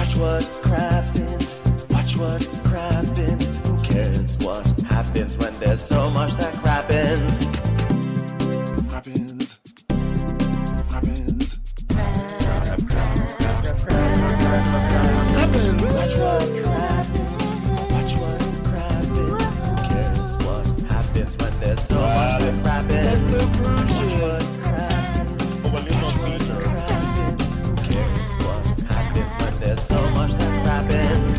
Watch what crappens. Watch what crappens. Who cares what happens when there's so much that crappens? Crappens. Crappens. Crappens. Watch what crappens. Watch what crappens. Who cares what happens when there's so much that crappens? Watch what crappens. Watch what crappens. Who cares what happens when there's so much that crappens?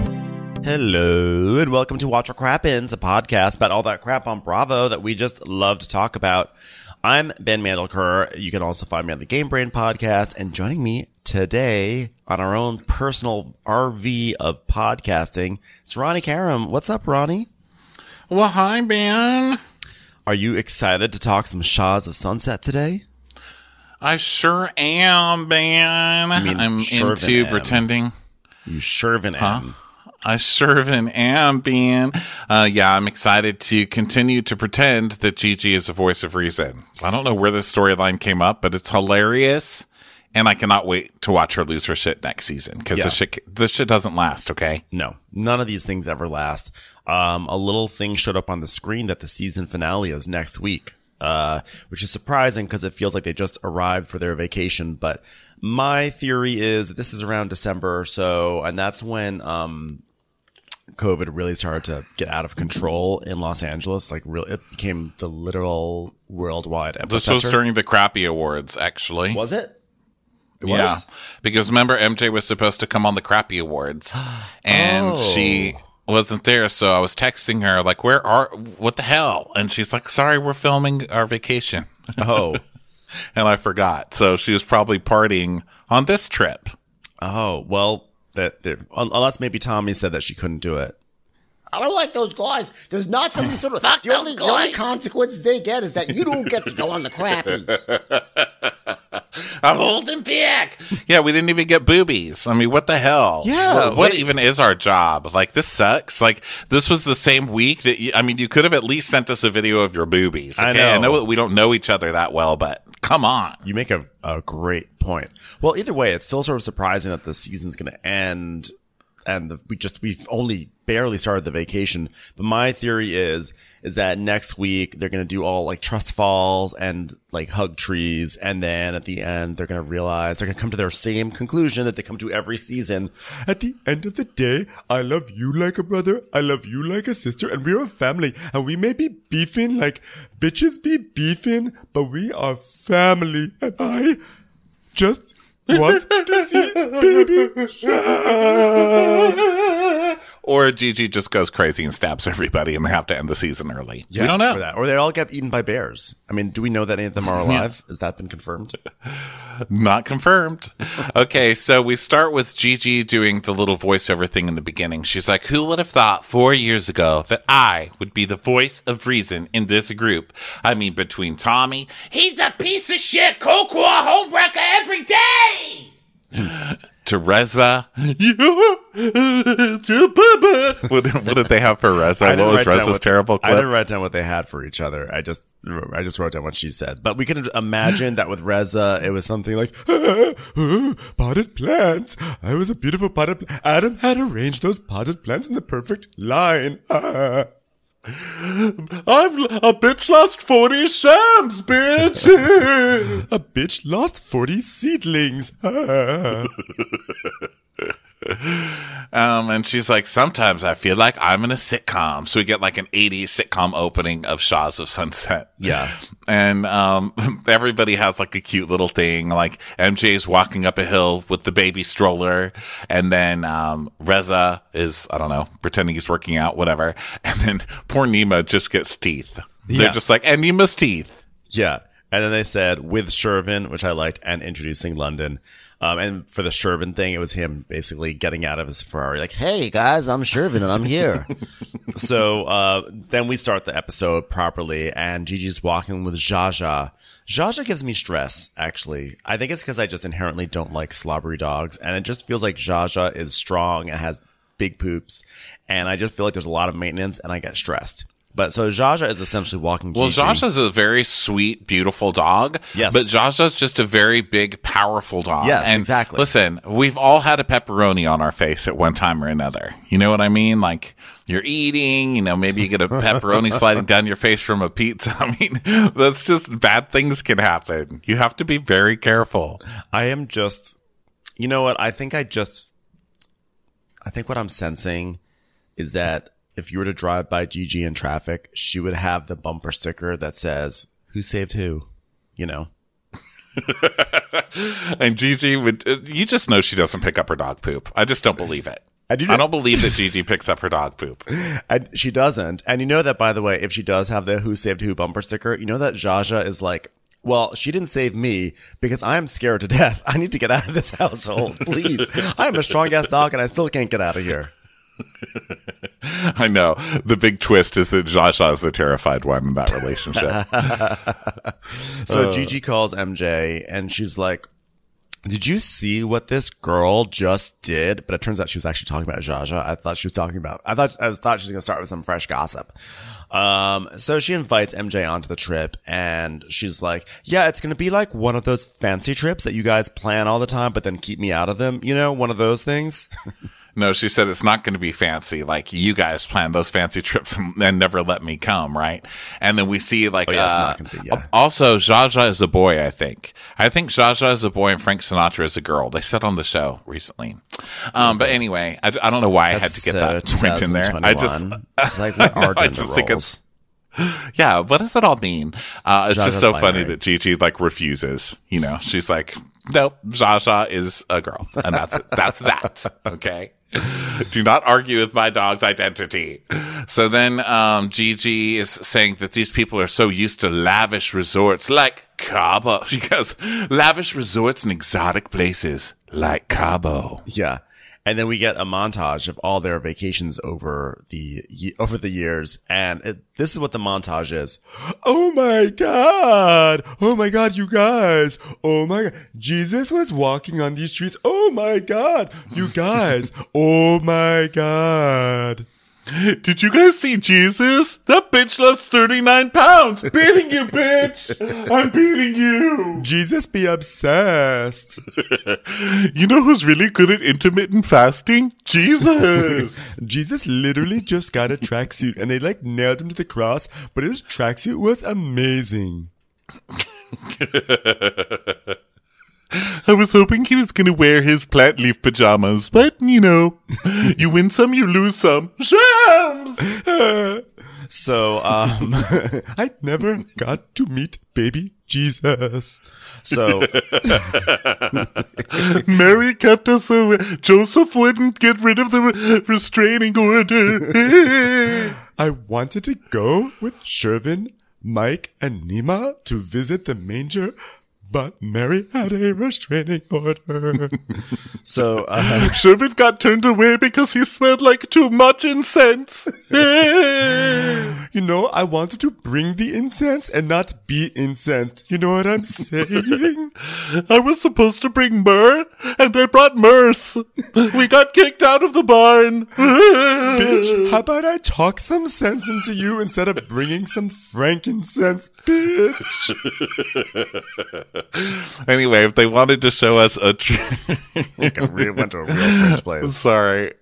Hello, and welcome to Watch What Crappens, a podcast about all that crap on Bravo that we just love to talk about. I'm Ben Mandelker. You can also find me on the Game Brain podcast, and joining me today on our own personal RV of podcasting is Ronnie Karam. What's up, Ronnie? Well, hi, Ben. Are you excited to talk some Shahs of Sunset today? I sure am, Ben. I'm into pretending. You Shervin am. I Shervin am, Ben. Yeah, I'm excited to continue to pretend that Gigi is a voice of reason. I don't know where this storyline came up, but it's hilarious. And I cannot wait to watch her lose her shit next season because this shit doesn't last, okay? No, none of these things ever last. A little thing showed up on the screen that the season finale is next week, which is surprising because it feels like they just arrived for their vacation. But my theory is that this is around December or so, and that's when COVID really started to get out of control in Los Angeles. Like, it became the literal worldwide epicenter. This was during the Crappie Awards, actually. Was it? Yeah, because remember, MJ was supposed to come on the Crappie Awards, and she wasn't there. So I was texting her like, what the hell? And she's like, sorry, we're filming our vacation. Oh, and I forgot. So she was probably partying on this trip. Oh, well, unless maybe Tommy said that she couldn't do it. I don't like those guys. There's not some sort of the only consequences they get is that you don't get to go on the crappies. I'm holding back. Yeah, we didn't even get boobies. I mean, what the hell? Yeah. What even is our job? Like, this sucks. Like, this was the same week that you could have at least sent us a video of your boobies. Okay? I know we don't know each other that well, but come on. You make a great point. Well, either way, it's still sort of surprising that the season's going to end. And we've only barely started the vacation. But my theory is that next week they're going to do all like trust falls and like hug trees. And then at the end, they're going to realize they're going to come to their same conclusion that they come to every season. At the end of the day, I love you like a brother. I love you like a sister. And we're a family. And we may be beefing like bitches be beefing, but we are family. And I just want to see baby sharks. Or Gigi just goes crazy and stabs everybody and they have to end the season early. Yeah, we don't know. For that. Or they all get eaten by bears. I mean, do we know that any of them are alive? Has that been confirmed? Not confirmed. Okay, so we start with Gigi doing the little voiceover thing in the beginning. She's like, who would have thought 4 years ago that I would be the voice of reason in this group? I mean, between Tommy, he's a piece of shit, Cocoa homewrecker every day! To Reza, what did they have for Reza? What was Reza's terrible clip? I didn't write down what they had for each other. I just wrote down what she said. But we can imagine that with Reza, it was something like, potted plants. I was a beautiful potted plant. Adam had arranged those potted plants in the perfect line. A bitch lost 40 shams, bitch. A bitch lost 40 seedlings. And she's like, sometimes I feel like I'm in a sitcom. So we get like an 80s sitcom opening of Shahs of Sunset. Yeah. And everybody has like a cute little thing. Like MJ's walking up a hill with the baby stroller. And then Reza is, I don't know, pretending he's working out, whatever. And then poor Nima just gets teeth. They're just like, and Nima's teeth. Yeah. And then they said with Shervin, which I liked, and introducing London. And for the Shervin thing, it was him basically getting out of his Ferrari, like, hey guys, I'm Shervin and I'm here. So then we start the episode properly, and Gigi's walking with Jaja. Jaja gives me stress, actually. I think it's because I just inherently don't like slobbery dogs, and it just feels like Jaja is strong and has big poops, and I just feel like there's a lot of maintenance, and I get stressed. But so Zsa Zsa is essentially walking Well, Gigi. Zsa Zsa's a very sweet, beautiful dog. Yes. But Zsa Zsa's just a very big, powerful dog. Yes, and exactly. Listen, we've all had a pepperoni on our face at one time or another. You know what I mean? Like, you're eating, you know, maybe you get a pepperoni sliding down your face from a pizza. I mean, that's just bad things can happen. You have to be very careful. I am just, you know what? I think what I'm sensing is that if you were to drive by Gigi in traffic, she would have the bumper sticker that says, "Who saved who?" You know? And Gigi would, you just know she doesn't pick up her dog poop. I just don't believe it. I don't believe that Gigi picks up her dog poop. And she doesn't. And you know that, by the way, if she does have the "Who saved who" bumper sticker, you know that Zsa Zsa is like, well, she didn't save me because I am scared to death. I need to get out of this household, please. I am a strong-ass dog and I still can't get out of here. I know. The big twist is that Zsa Zsa is the terrified one in that relationship. So Gigi calls MJ and she's like, "Did you see what this girl just did?" But it turns out she was actually talking about Zsa Zsa. I thought she was talking about, I thought she was going to start with some fresh gossip. So she invites MJ onto the trip and she's like, "Yeah, it's going to be like one of those fancy trips that you guys plan all the time, but then keep me out of them. You know, one of those things." No, she said it's not going to be fancy. Like, you guys plan those fancy trips and never let me come, right? And then we see, like, it's not gonna be, yeah. Also, Zsa Zsa is a boy, I think. I think Zsa Zsa is a boy and Frank Sinatra is a girl. They said on the show recently. But anyway, I don't know why I had to get that point in there. I just, it's like, what are I gender just think roles? Yeah, what does it all mean? It's Zsa just Zsa's so binary. funny that Gigi, like, refuses. You know, she's like, nope, Zsa Zsa is a girl. And that's it. That's that. Okay? Do not argue with my dog's identity. So then Gigi is saying that these people are so used to lavish resorts like Cabo. She goes, lavish resorts and exotic places like Cabo. Yeah. And then we get a montage of all their vacations over the years. And this is what the montage is. "Oh my God. Oh my God, you guys. Oh my God. Jesus was walking on these streets. Oh my God. You guys. Oh my God. Did you guys see Jesus? That bitch lost 39 pounds. Beating you, bitch. I'm beating you. Jesus be obsessed." You know who's really good at intermittent fasting? Jesus. Jesus literally just got a tracksuit and they like nailed him to the cross, but his tracksuit was amazing. I was hoping he was going to wear his plant leaf pajamas, but, you know, you win some, you lose some. Shams! So, I never got to meet baby Jesus. So, Mary kept us away. Joseph wouldn't get rid of the restraining order. I wanted to go with Shervin, Mike, and Nima to visit the manger, but Mary had a restraining order. So, Shervin got turned away because he smelled like too much incense. you know, I wanted to bring the incense and not be incensed. You know what I'm saying? I was supposed to bring myrrh, and I brought myrrh. We got kicked out of the barn. Bitch, how about I talk some sense into you instead of bringing some frankincense, bitch? Anyway, if they wanted to show us a Went to a real strange place. sorry.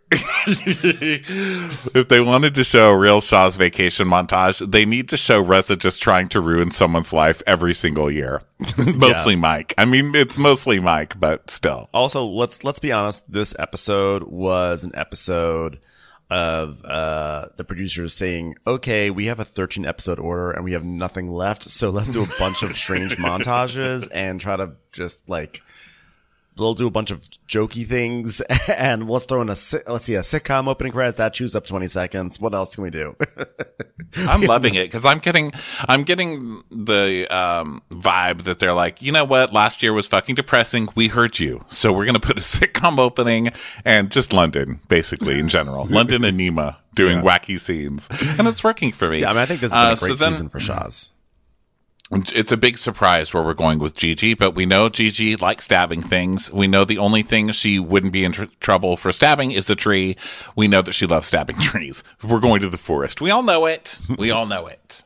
If they wanted to show a real Shaw's Vacation montage, they need to show Reza just trying to ruin someone's life every single year. Mostly Mike. I mean, it's mostly Mike, but still. Also, let's be honest. This episode was an episode of the producers saying, "Okay, we have a 13 episode order and we have nothing left, so let's do a bunch of strange montages and try to just like we'll do a bunch of jokey things and let's throw in a sitcom opening credits that chews up 20 seconds. What else can we do?" I'm loving it because I'm getting the vibe that they're like, you know what? Last year was fucking depressing. We heard you, so we're gonna put a sitcom opening and just London, basically in general, London and Nima doing wacky scenes, and it's working for me. Yeah, I mean, I think this has been a great season for Shaz. It's a big surprise where we're going with Gigi, but we know Gigi likes stabbing things. We know the only thing she wouldn't be in trouble for stabbing is a tree. We know that she loves stabbing trees. We're going to the forest. We all know it. We all know it.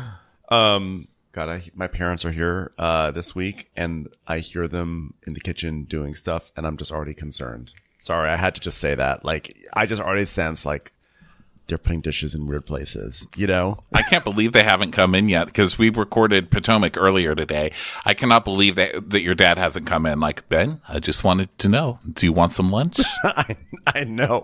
God, my parents are here this week, and I hear them in the kitchen doing stuff, and I'm just already concerned. Sorry, I had to just say that. Like, I just already sense like they're putting dishes in weird places, you know? I can't believe they haven't come in yet because we recorded Potomac earlier today. I cannot believe that your dad hasn't come in. Like, Ben, I just wanted to know, do you want some lunch? I know.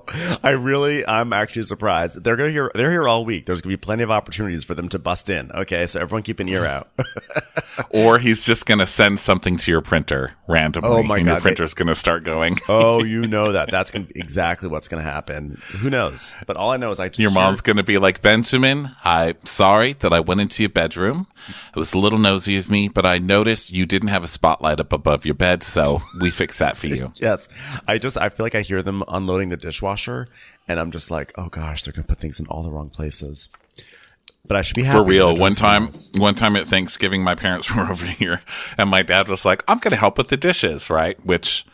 I'm actually surprised. They're here all week. There's going to be plenty of opportunities for them to bust in. Okay, so everyone keep an ear out. Or he's just going to send something to your printer randomly. Oh my God. Your printer's going to start going. Oh, you know that. That's gonna be exactly what's going to happen. Who knows? But all I know is your mom's going to be like, Benjamin, I'm sorry that I went into your bedroom. It was a little nosy of me, but I noticed you didn't have a spotlight up above your bed, so we fixed that for you. Yes. I feel like I hear them unloading the dishwasher, and I'm just like, oh gosh, they're going to put things in all the wrong places. But I should be happy. For real. One time at Thanksgiving, my parents were over here, and my dad was like, I'm going to help with the dishes, right? Which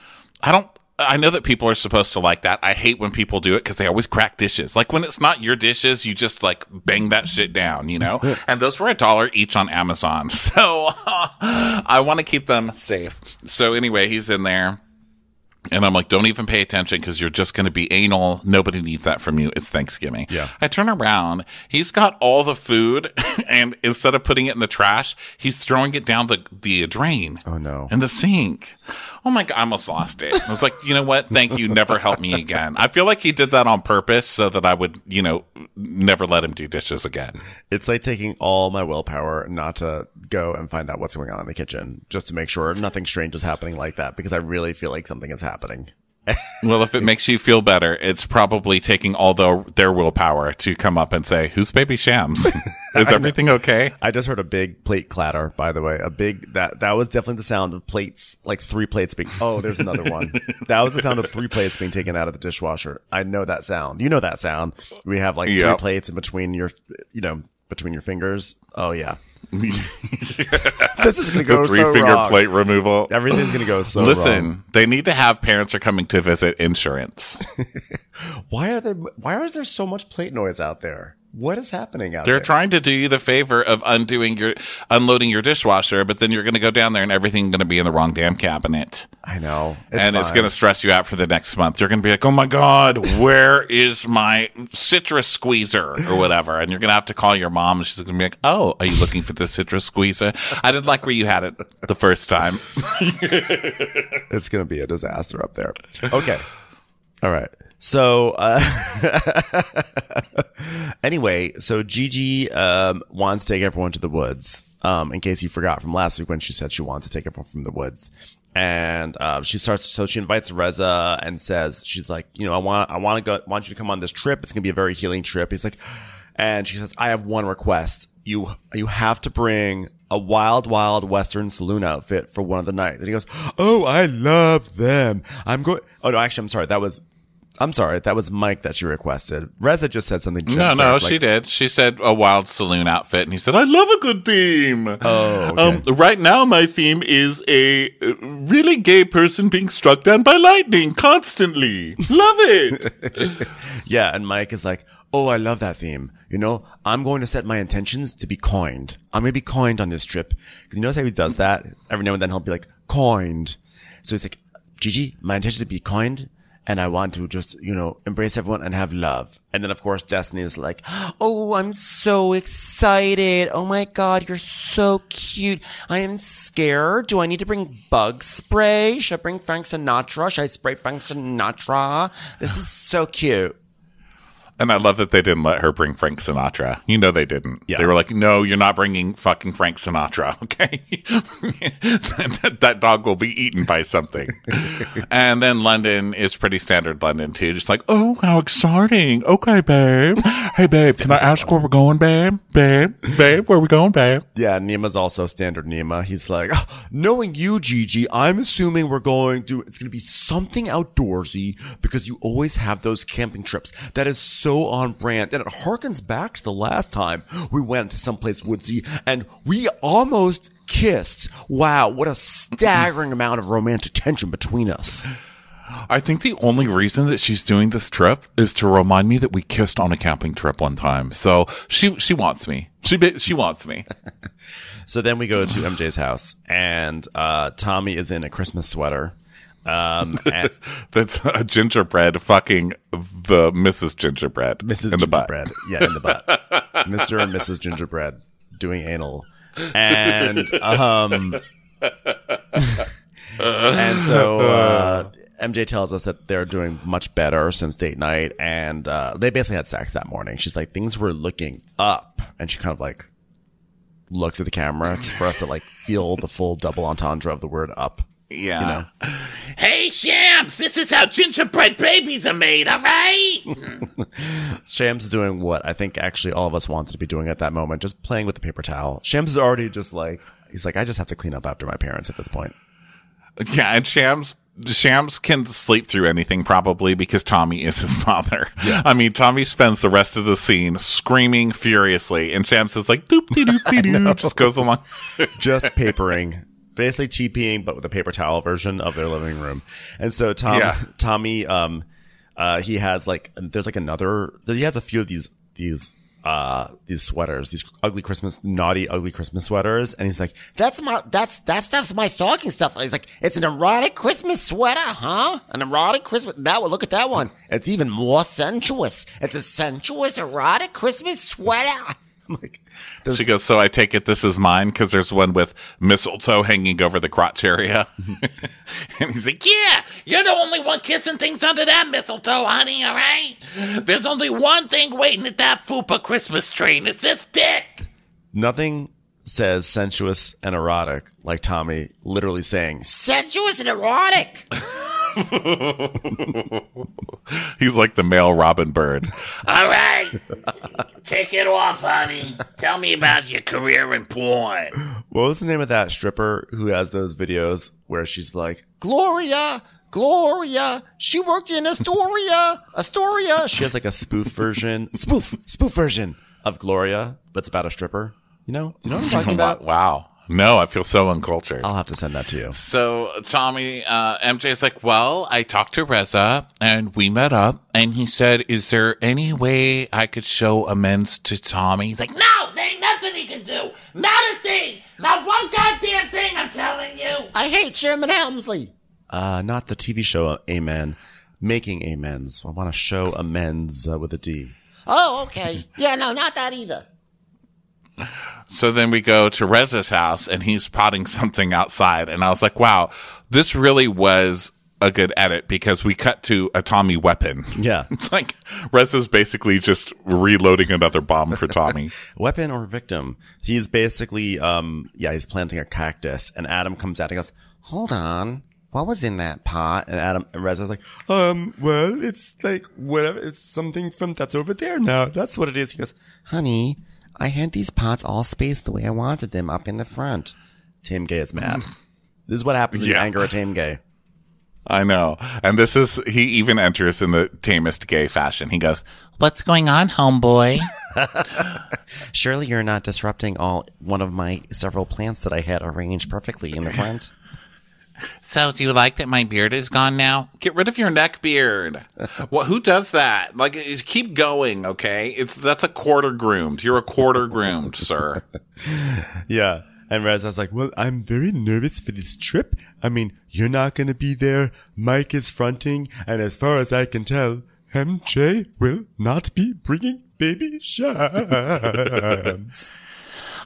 I know that people are supposed to like that. I hate when people do it because they always crack dishes. Like when it's not your dishes, you just like bang that shit down, you know? And those were $1 each on Amazon. So I want to keep them safe. So anyway, he's in there. And I'm like, don't even pay attention because you're just going to be anal. Nobody needs that from you. It's Thanksgiving. Yeah. I turn around. He's got all the food, and instead of putting it in the trash, he's throwing it down the drain. Oh, no. In the sink. Oh, my God. I almost lost it. I was like, you know what? Thank you. Never help me again. I feel like he did that on purpose so that I would, never let him do dishes again. It's like taking all my willpower not to go and find out what's going on in the kitchen just to make sure nothing strange is happening like that because I really feel like something is happening. Well, if it makes you feel better, it's probably taking all their willpower to come up and say, who's baby Shams? Is everything okay? I just heard a big plate clatter, by the way. That was definitely the sound of plates, like 3 plates being, oh, there's another one. That was the sound of 3 plates being taken out of the dishwasher. I know that sound. You know that sound. We have like 3 plates in between between your fingers. Oh, yeah. This is going to go so wrong. 3-finger plate removal. Everything's going to go so Listen, wrong. They need to have parents are coming to visit insurance. Why is there so much plate noise out there? What is happening out there? They're trying to do you the favor of unloading your dishwasher, but then you're going to go down there and everything's going to be in the wrong damn cabinet. I know. It's going to stress you out for the next month. You're going to be like, oh my God, where is my citrus squeezer or whatever? And you're going to have to call your mom and she's going to be like, oh, are you looking for the citrus squeezer? I didn't like where you had it the first time. It's going to be a disaster up there. Okay. All right. So, anyway, so Gigi wants to take everyone to the woods. In case you forgot from last week when she said she wants to take everyone from the woods. And she invites Reza and says, she's like, I want you to come on this trip. It's going to be a very healing trip. He's like, and she says, I have one request. You have to bring a wild Western saloon outfit for one of the nights. And he goes, oh, I love them. Oh no, actually, I'm sorry, that was Mike that she requested. Reza just said something. No, she did. She said a wild saloon outfit, and he said, I love a good theme. Oh, okay. Right now, my theme is a really gay person being struck down by lightning constantly. Love it. Yeah, and Mike is like, oh, I love that theme. I'm going to set my intentions to be coined. I'm going to be coined on this trip. Because you notice how he does that? Every now and then he'll be like, coined. So he's like, Gigi, my intention is to be coined. And I want to just, embrace everyone and have love. And then, of course, Destiny is like, oh, I'm so excited. Oh, my God, you're so cute. I am scared. Do I need to bring bug spray? Should I bring Frank Sinatra? Should I spray Frank Sinatra? This is so cute. And I love that they didn't let her bring Frank Sinatra. They didn't. Yeah. They were like, no, you're not bringing fucking Frank Sinatra, okay? that dog will be eaten by something. And then London is pretty standard London, too. Just like, oh, how exciting. Okay, babe. Hey, babe, can I ask where we're going, babe? Babe, where we going, babe? Yeah, Nima's also standard Nima. He's like, "Oh, knowing you, Gigi, I'm assuming it's going to be something outdoorsy because you always have those camping trips. That is so on brand. And it harkens back to the last time we went to someplace woodsy and we almost kissed. Wow, what a staggering amount of romantic tension between us." I think the only reason that she's doing this trip is to remind me that we kissed on a camping trip one time. So she wants me. She wants me. So then we go to MJ's house, and Tommy is in a Christmas sweater. And That's a gingerbread fucking the Mrs. Gingerbread. Mrs. In the butt. Gingerbread. Yeah, in the butt. Mr. and Mrs. Gingerbread doing anal. And and so MJ tells us that they're doing much better since date night, and they basically had sex that morning. She's like, things were looking up, and she kind of like looked at the camera for us to like feel the full double entendre of the word up. Yeah. You know? Hey, Shams, this is how gingerbread babies are made, all right? Shams is doing what I think actually all of us wanted to be doing at that moment, just playing with the paper towel. Shams is already just like, he's like, I just have to clean up after my parents at this point. Yeah, and Shams can sleep through anything probably because Tommy is his father. Yeah. I mean, Tommy spends the rest of the scene screaming furiously, and Shams is like, doop-de-doop-de-doo, just goes along. Just papering. Basically TPing, but with a paper towel version of their living room. And so Tommy, he has like, there's like he has a few of these sweaters, these naughty, ugly Christmas sweaters. And he's like, That stuff's my stocking stuff. He's like, it's an erotic Christmas sweater, huh? An erotic Christmas. Look at that one. It's even more sensuous. It's a sensuous, erotic Christmas sweater. I'm like, She goes, so I take it this is mine because there's one with mistletoe hanging over the crotch area. And he's like, Yeah, you're the only one kissing things under that mistletoe, honey, all right? There's only one thing waiting at that fupa Christmas tree, and it's this dick. nothing says sensuous and erotic like Tommy literally saying, Sensuous and erotic. he's like the male Robin Bird. All right, take it off, honey. Tell me about your career in porn. what was the name of that stripper who has those videos where she's like, Gloria, she worked in Astoria. she has like a spoof version of Gloria, but it's about a stripper. You know what I'm talking about? Wow. No, I feel so uncultured. I'll have to send that to you. So Tommy, MJ's like, well, I talked to Reza and we met up and he said, is there any way I could show amends to Tommy? He's like, No, there ain't nothing he can do. Not a thing. Not one goddamn thing, I'm telling you. I hate Sherman Helmsley. Not the TV show Amen. Making amends. I want to show amends with a D. Oh, okay. Yeah, no, not that either. so then we go to Reza's house and he's potting something outside. And I was like, wow, this really was a good edit because we cut to a Tommy weapon. Yeah. It's like Reza's basically just reloading another bomb for Tommy. Weapon or victim. He's basically, he's planting a cactus and Adam comes out and goes, hold on. What was in that pot? And Reza's like, well, it's like, whatever. It's something that's over there now. That's what it is. He goes, honey, I had these pots all spaced the way I wanted them up in the front. Tame Gay is mad. This is what happens when you anger a Tame Gay. I know. And he even enters in the tamest gay fashion. He goes, What's going on, homeboy? Surely you're not disrupting one of my several plants that I had arranged perfectly in the front. So, do you like that my beard is gone now? get rid of your neck beard. Who does that? Like, keep going, okay? That's a quarter groomed. You're a quarter groomed, sir. Yeah. And Reza's like, well, I'm very nervous for this trip. I mean, you're not going to be there. Mike is fronting. And as far as I can tell, MJ will not be bringing baby Shams.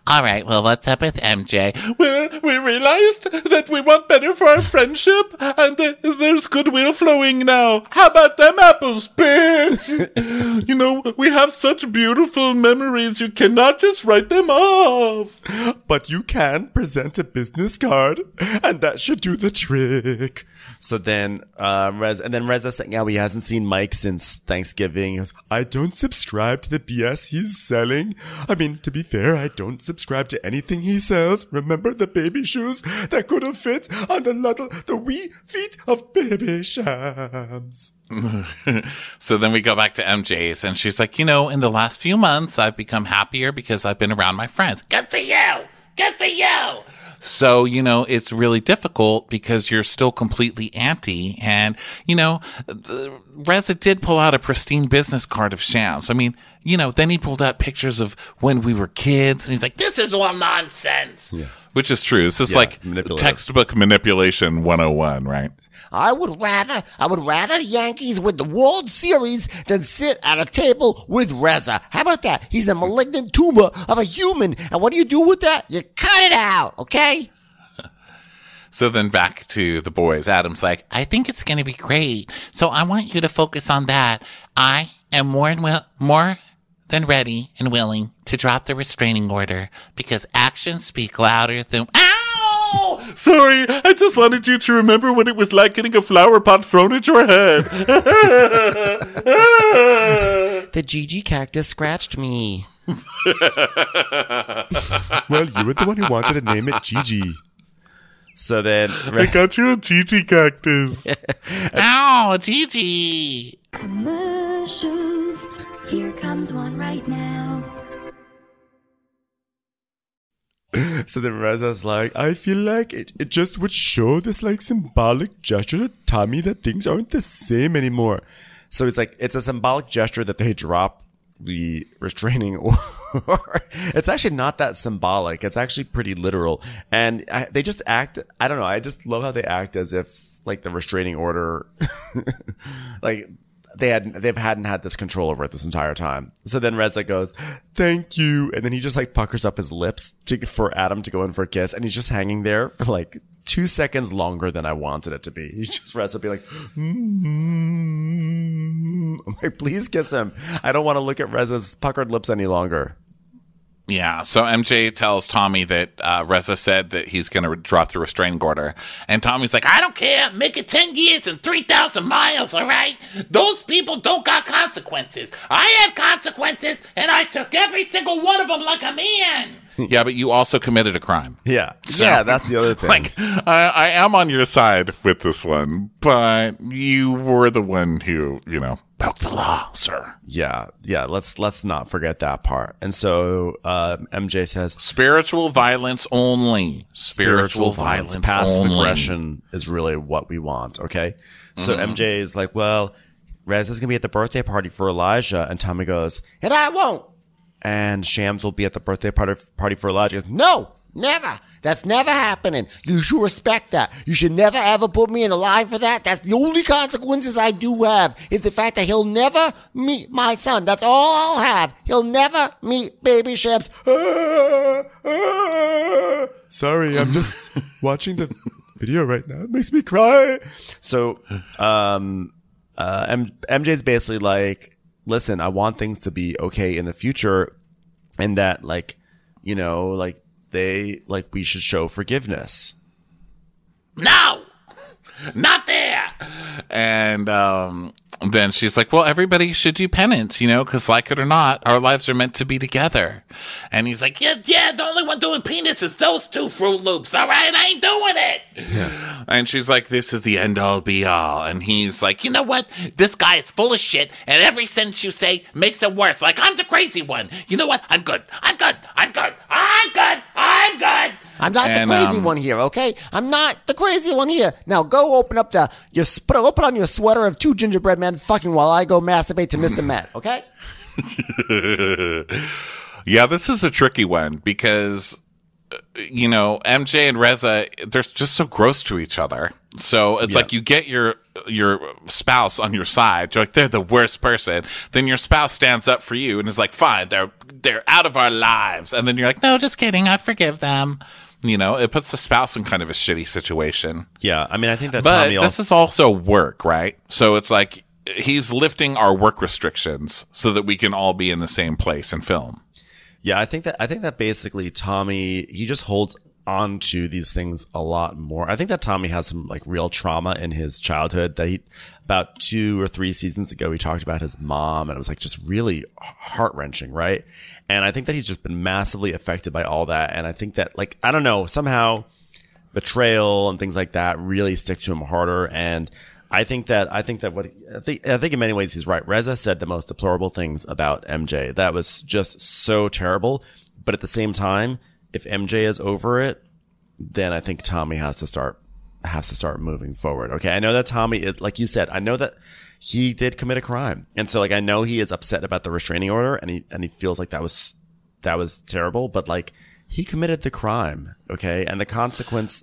All right, well, what's up with MJ? We realized that we want better for our friendship, and there's goodwill flowing now. How about them apples, bitch? You know, we have such beautiful memories, you cannot just write them off. But you can present a business card, and that should do the trick. So then, Reza saying, yeah, he hasn't seen Mike since Thanksgiving. He goes, I don't subscribe to the BS he's selling. I mean, to be fair, I don't subscribe to anything he sells. Remember the baby shoes that could have fit on the wee feet of baby Shams? So then we go back to MJ's, and she's like, you know, in the last few months, I've become happier because I've been around my friends. Good for you. Good for you. So, you know, it's really difficult because you're still completely anti. And, you know, Reza did pull out a pristine business card of Shams. I mean, you know, then he pulled out pictures of when we were kids. And he's like, This is all nonsense. Yeah. which is true. This is like textbook manipulation 101, right? I would rather Yankees win the World Series than sit at a table with Reza. How about that? He's a malignant tumor of a human. And what do you do with that? You cut it out, okay? So then back to the boys. Adam's like, I think it's going to be great. So I want you to focus on that. I am more than ready and willing to drop the restraining order because actions speak louder than... Ow! sorry, I just wanted you to remember what it was like getting a flower pot thrown at your head. The Gigi cactus scratched me. Well, you were the one who wanted to name it Gigi. So then... I got you a Gigi cactus. Ow, Gigi! Commercials. Here comes one right now. So then Reza's like, I feel like it just would show this like symbolic gesture to Tommy that things aren't the same anymore. So it's like, it's a symbolic gesture that they drop the restraining order. It's actually not that symbolic. It's actually pretty literal. And they just act, I don't know, I just love how they act as if like the restraining order, like they hadn't had this control over it this entire time. So then Reza goes, thank you. And then he just like puckers up his lips for Adam to go in for a kiss. And he's just hanging there for like 2 seconds longer than I wanted it to be. He's just Reza be like, I'm like, please kiss him. I don't want to look at Reza's puckered lips any longer. Yeah, so MJ tells Tommy that Reza said that he's going to drop the restraining order. And Tommy's like, I don't care. Make it 10 years and 3,000 miles, all right? Those people don't got consequences. I had consequences, and I took every single one of them like a man. yeah, but you also committed a crime. Yeah. Yeah, that's the other thing. Like, I am on your side with this one, but you were the one who, you know, broke the law, sir. Yeah. Let's not forget that part. And so MJ says, spiritual violence only. Spiritual violence passive only. aggression is really what we want. Okay. So MJ is like, well, Reza's gonna be at the birthday party for Elijah, and Tommy goes, And I won't. and Shams will be at the birthday party for Elijah. He goes, No, never. That's never happening. You should respect that. You should never ever put me in a line for that. That's the only consequences I do have is the fact that he'll never meet my son. That's all I'll have. He'll never meet baby Shams. sorry, I'm just watching the video right now. It makes me cry. So, MJ's basically like, listen, I want things to be okay in the future, and that, like, you know, like we should show forgiveness. No! Not there! And then she's like, well, everybody should do penance, you know, because like it or not, our lives are meant to be together. And he's like, Yeah, the only one doing penis is those two Fruit Loops, all right? I ain't doing it! yeah. And she's like, this is the end all be all. And he's like, You know what? This guy is full of shit, and every sentence you say makes it worse. Like, I'm the crazy one. You know what? I'm good. I'm not the crazy one here, okay? I'm not the crazy one here. Now go open up open on your sweater of 2 gingerbread men fucking while I go masturbate to Mr. Matt, okay? yeah, this is a tricky one because, you know, MJ and Reza, they're just so gross to each other. So it's like you get your your spouse on your side, you're like, they're the worst person. Then your spouse stands up for you and is like, fine, they're out of our lives. And then you're like, no, just kidding, I forgive them. You know, it puts the spouse in kind of a shitty situation. Yeah, I mean, I think that But Tommy this is also work, right? So it's like he's lifting our work restrictions so that we can all be in the same place and film. Yeah, I think that basically Tommy, he just holds on to these things a lot more. I think that Tommy has some like real trauma in his childhood that about 2 or 3 seasons ago, he talked about his mom, and it was like just really heart-wrenching, right? And I think that he's just been massively affected by all that. And I think that, like, I don't know, somehow betrayal and things like that really stick to him harder. And I think in many ways he's right. Reza said the most deplorable things about MJ. That was just so terrible. But at the same time, if MJ is over it, then I think Tommy has to start moving forward. Okay. I know that Tommy is, like you said, I know that he did commit a crime. And so like, I know he is upset about the restraining order and he feels like that was terrible, but like he committed the crime. Okay. And the consequence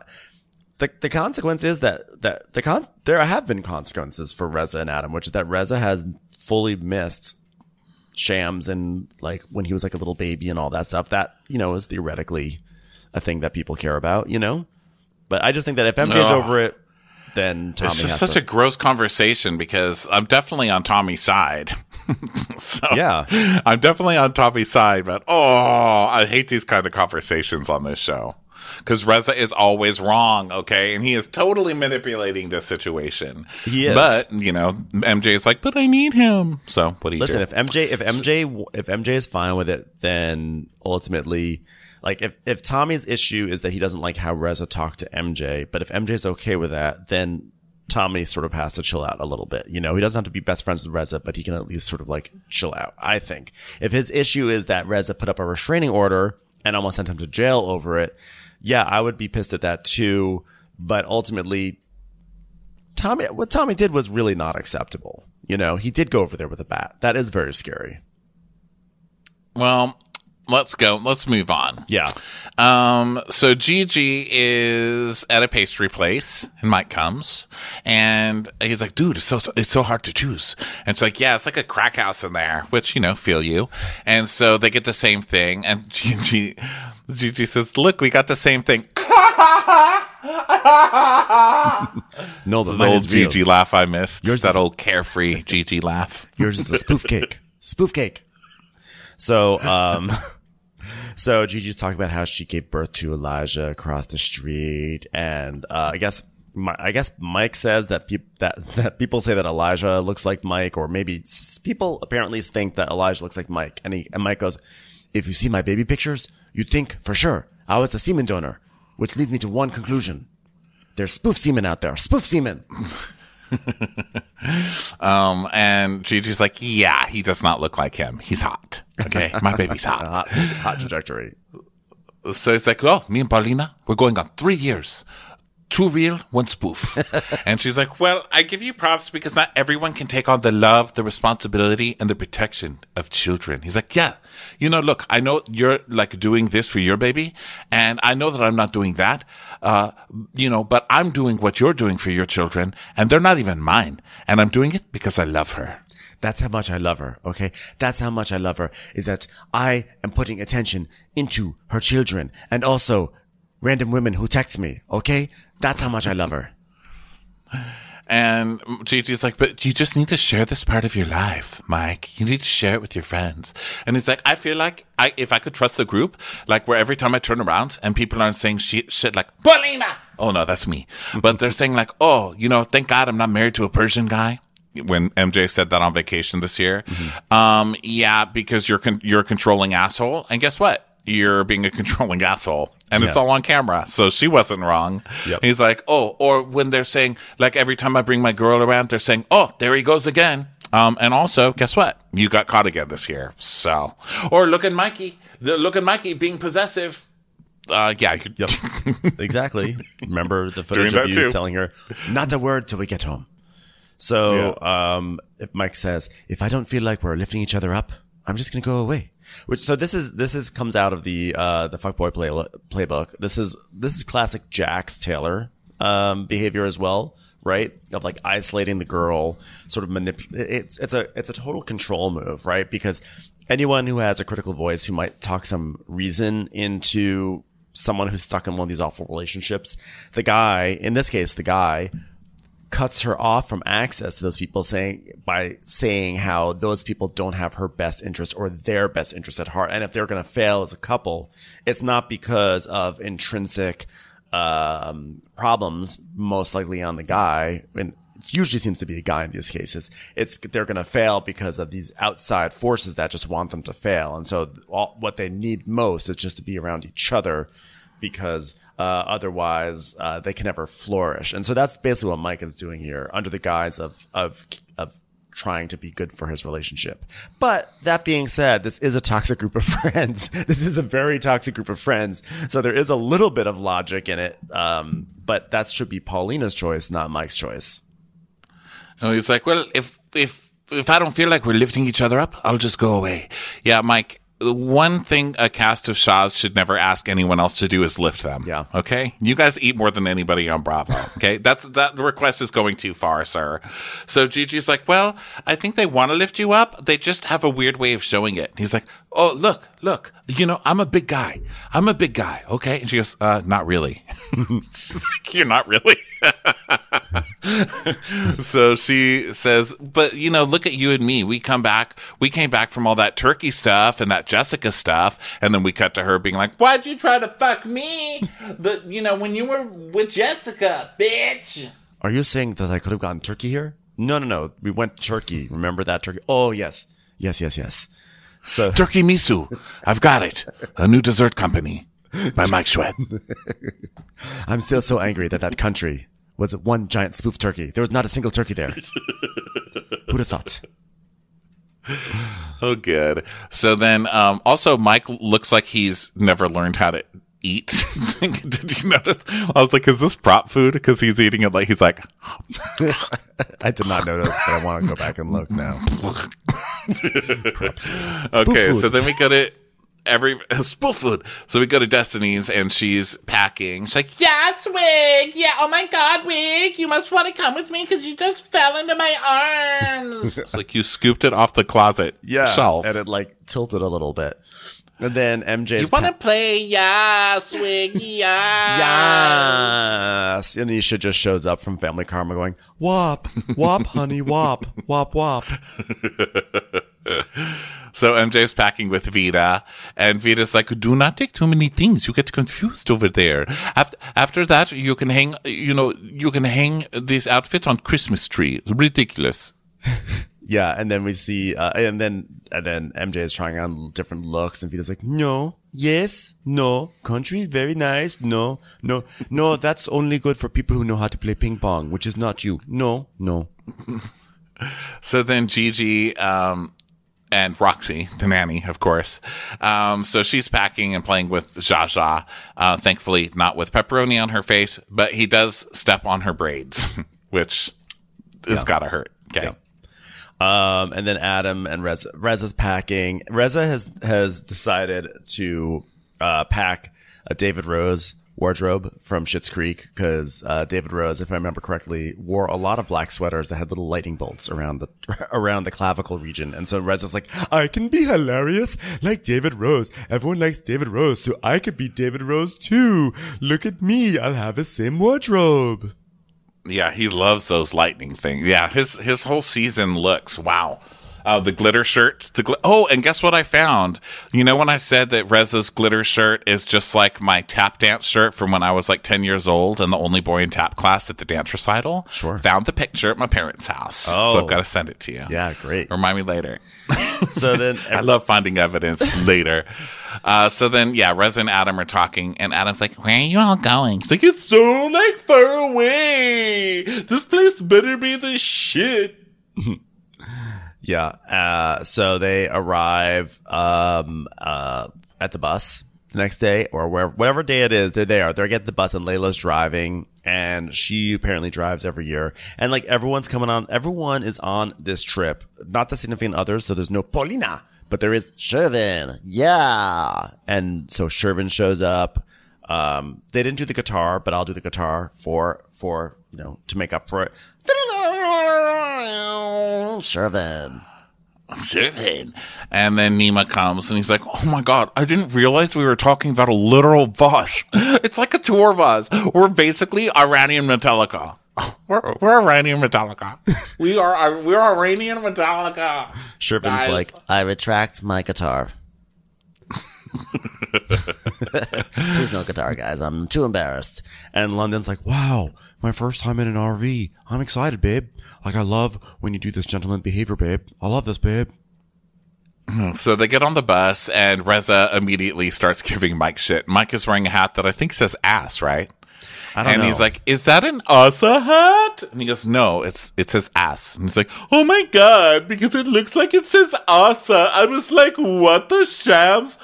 is that there have been consequences for Reza and Adam, which is that Reza has fully missed Shams and like when he was like a little baby and all that stuff. That, you know, is theoretically a thing that people care about, you know? But I just think that if MJ's over it, then Tommy has to. It's just such a gross conversation because I'm definitely on Tommy's side. So, yeah. I'm definitely on Tommy's side, but I hate these kind of conversations on this show. Because Reza is always wrong, okay? And he is totally manipulating the situation. He is. But, you know, MJ is like, but I need him. So, what do you do? Listen, if MJ is fine with it, then ultimately, like, if Tommy's issue is that he doesn't like how Reza talked to MJ, but if MJ's okay with that, then Tommy sort of has to chill out a little bit. You know, he doesn't have to be best friends with Reza, but he can at least sort of like chill out, I think. If his issue is that Reza put up a restraining order and almost sent him to jail over it, yeah, I would be pissed at that too. But ultimately, what Tommy did was really not acceptable. You know, he did go over there with a bat. That is very scary. Well, let's go. Let's move on. Yeah. So Gigi is at a pastry place and Mike comes and he's like, dude, it's so hard to choose. And it's like, yeah, it's like a crack house in there, which, you know, feel you. And so they get the same thing. And Gigi says, look, we got the same thing. No, the old Gigi laugh I missed. Yours that old carefree Gigi laugh. Yours is a spoof cake. Spoof cake. So, so Gigi's talking about how she gave birth to Elijah across the street, and I guess Mike says that people say that Elijah looks like Mike, or maybe people apparently think that Elijah looks like Mike, and Mike goes, "If you see my baby pictures, you'd think for sure I was the semen donor," which leads me to one conclusion: there's spoof semen out there, spoof semen. And Gigi's like, yeah, he does not look like him. He's hot. Okay. My baby's hot. hot trajectory. So it's like, oh, me and Paulina, we're going on 3 years. 2 real, 1 spoof. And she's like, well, I give you props because not everyone can take on the love, the responsibility, and the protection of children. He's like, yeah, you know, look, I know you're like doing this for your baby, and I know that I'm not doing that, you know, but I'm doing what you're doing for your children, and they're not even mine. And I'm doing it because I love her. That's how much I love her, okay? That's how much I love her, is that I am putting attention into her children and also random women who text me, okay? That's how much I love her. And Gigi's like, but you just need to share this part of your life, Mike. You need to share it with your friends. And he's like, I feel like if I could trust the group, like where every time I turn around and people aren't saying shit like, Paulina! Oh, no, that's me. But they're saying like, oh, you know, thank God I'm not married to a Persian guy. When MJ said that on vacation this year. Mm-hmm. Yeah, because you're a controlling asshole. And guess what? You're being a controlling asshole. And it's all on camera. So she wasn't wrong. Yep. He's like, oh, or when they're saying, like, every time I bring my girl around, they're saying, oh, there he goes again. And also, guess what? You got caught again this year. So, or look at Mikey being possessive. Yeah. Yep. Exactly. Remember the footage of you telling her, not a word till we get home. So, if Mike says, if I don't feel like we're lifting each other up, I'm just going to go away. So this is comes out of the fuckboy playbook. This is classic Jax Taylor, behavior as well. right? Of like isolating the girl, sort of it's a total control move, right? Because anyone who has a critical voice who might talk some reason into someone who's stuck in one of these awful relationships, in this case, the guy cuts her off from access to those people by saying how those people don't have her best interest or their best interest at heart. And if they're going to fail as a couple, it's not because of intrinsic problems, most likely on the guy. And it usually seems to be a guy in these cases. They're going to fail because of these outside forces that just want them to fail. And so what they need most is just to be around each other, because otherwise they can never flourish. And so that's basically what Mike is doing here, under the guise of trying to be good for his relationship. But that being said, this is a toxic group of friends. This is a very toxic group of friends. So there is a little bit of logic in it. But that should be Paulina's choice, not Mike's choice. And he's like, well, if I don't feel like we're lifting each other up, I'll just go away. Yeah, Mike, the one thing a cast of Shahs should never ask anyone else to do is lift them. Yeah. Okay? You guys eat more than anybody on Bravo. Okay? That request is going too far, sir. So Gigi's like, well, I think they want to lift you up. They just have a weird way of showing it. And he's like, oh, look. I'm a big guy. Okay? And she goes, not really. She's like, you're not really? So she says, but look at you and me. We came back from all that Turkey stuff and that Jessica stuff, and then we cut to her being like, why'd you try to fuck me? But when you were with Jessica, bitch. Are you saying that I could have gotten turkey here? No. We went to Turkey. Remember that turkey? Oh, yes. So Turkey Misu. I've got it. A new dessert company by Mike Schwed. I'm still so angry that country was one giant spoof turkey. There was not a single turkey there. Who'd have thought? Oh, good. So then, also Mike looks like he's never learned how to eat. Did you notice? I was like, is this prop food? Because he's eating it like he's like. I did not notice, but I want to go back and look now. Okay, so then we go to spoof food. So we go to Destiny's and she's packing. She's like, Yes, Wig. Yeah, oh my God, Wig. You must want to come with me because you just fell into my arms. It's like you scooped it off the closet shelf. And it like tilted a little bit. And then MJ's You want to play? Yes, Wig. Yes. Yes. And Isha just shows up from Family Karma going, wop, wop, honey, wop, wop, wop. So MJ's packing with Vita, and Vita's like, do not take too many things. You get confused over there. After that, you can hang this outfit on Christmas tree. It's ridiculous. Yeah, and then we see, and then MJ is trying on different looks, and Vita's like, no, yes, no, country, very nice, no, that's only good for people who know how to play ping pong, which is not you. No. So then Gigi, and Roxy, the nanny, of course. So she's packing and playing with Zsa Zsa, thankfully not with pepperoni on her face, but he does step on her braids, which has gotta hurt. Okay. Yeah. And then Adam and Reza's packing. Reza has decided to pack a David Rose wardrobe from Schitt's Creek, because David Rose, if I remember correctly, wore a lot of black sweaters that had little lightning bolts around the clavicle region. And so Reza's like, I can be hilarious like David Rose. Everyone likes David Rose, so I could be David Rose too. Look at me, I'll have the same wardrobe. Yeah, he loves those lightning things. Yeah, his whole season looks, wow. The glitter shirt. And guess what I found? You know when I said that Reza's glitter shirt is just like my tap dance shirt from when I was like 10 years old and the only boy in tap class at the dance recital? Sure. Found the picture at my parents' house. Oh. So I've got to send it to you. Yeah, great. Remind me later. So then I love finding evidence later. So then, yeah, Reza and Adam are talking, and Adam's like, where are you all going? He's like, it's so like far away. This place better be the shit. Yeah. So they arrive at the bus the next day, or whatever day it is. They're there. They're getting the bus, and Layla's driving, and she apparently drives every year. And like everyone is on this trip. Not the significant others. So there's no Paulina, but there is Shervin. Yeah. And so Shervin shows up. They didn't do the guitar, but I'll do the guitar for to make up for it. Shervin. Shervin. And then Nima comes and he's like, oh my God, I didn't realize we were talking about a literal bus. It's like a tour bus. We're basically Iranian Metallica. We're Iranian Metallica. We're Iranian Metallica. Shervin's Guys. like, I retract my guitar. There's no guitar, guys. I'm too embarrassed. and London's like, wow, my first time in an RV. I'm excited, babe. Like, I love when you do this gentleman behavior, babe. I love this, babe. So they get on the bus and Reza immediately starts giving Mike shit. Mike is wearing a hat that I think says ass, right? I don't know. He's like, is that an Asa hat? And he goes, no, it says ass. And he's like, oh my God, because it looks like it says Asa. I was like, what the shams?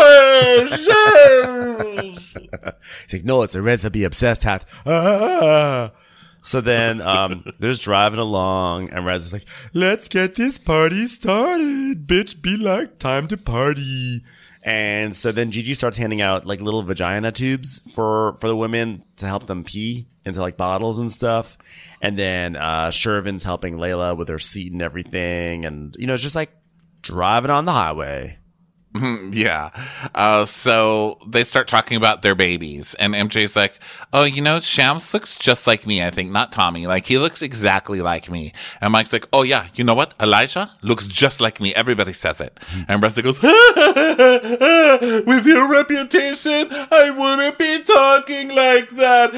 Shams. He's like, no, it's a Reza Be Obsessed hat. Ah. So then they're just driving along, and Reza's like, let's get this party started. Bitch, be like, time to party. And so then Gigi starts handing out like little vagina tubes for the women to help them pee into like bottles and stuff. And then Shervin's helping Layla with her seat and everything. And, it's just like driving on the highway. Yeah. So they start talking about their babies, and MJ's like, oh, Shams looks just like me, I think, not Tommy. Like, he looks exactly like me. And Mike's like, oh, yeah, you know what? Elijah looks just like me. Everybody says it. And Reza goes, with your reputation, I wouldn't be talking like that.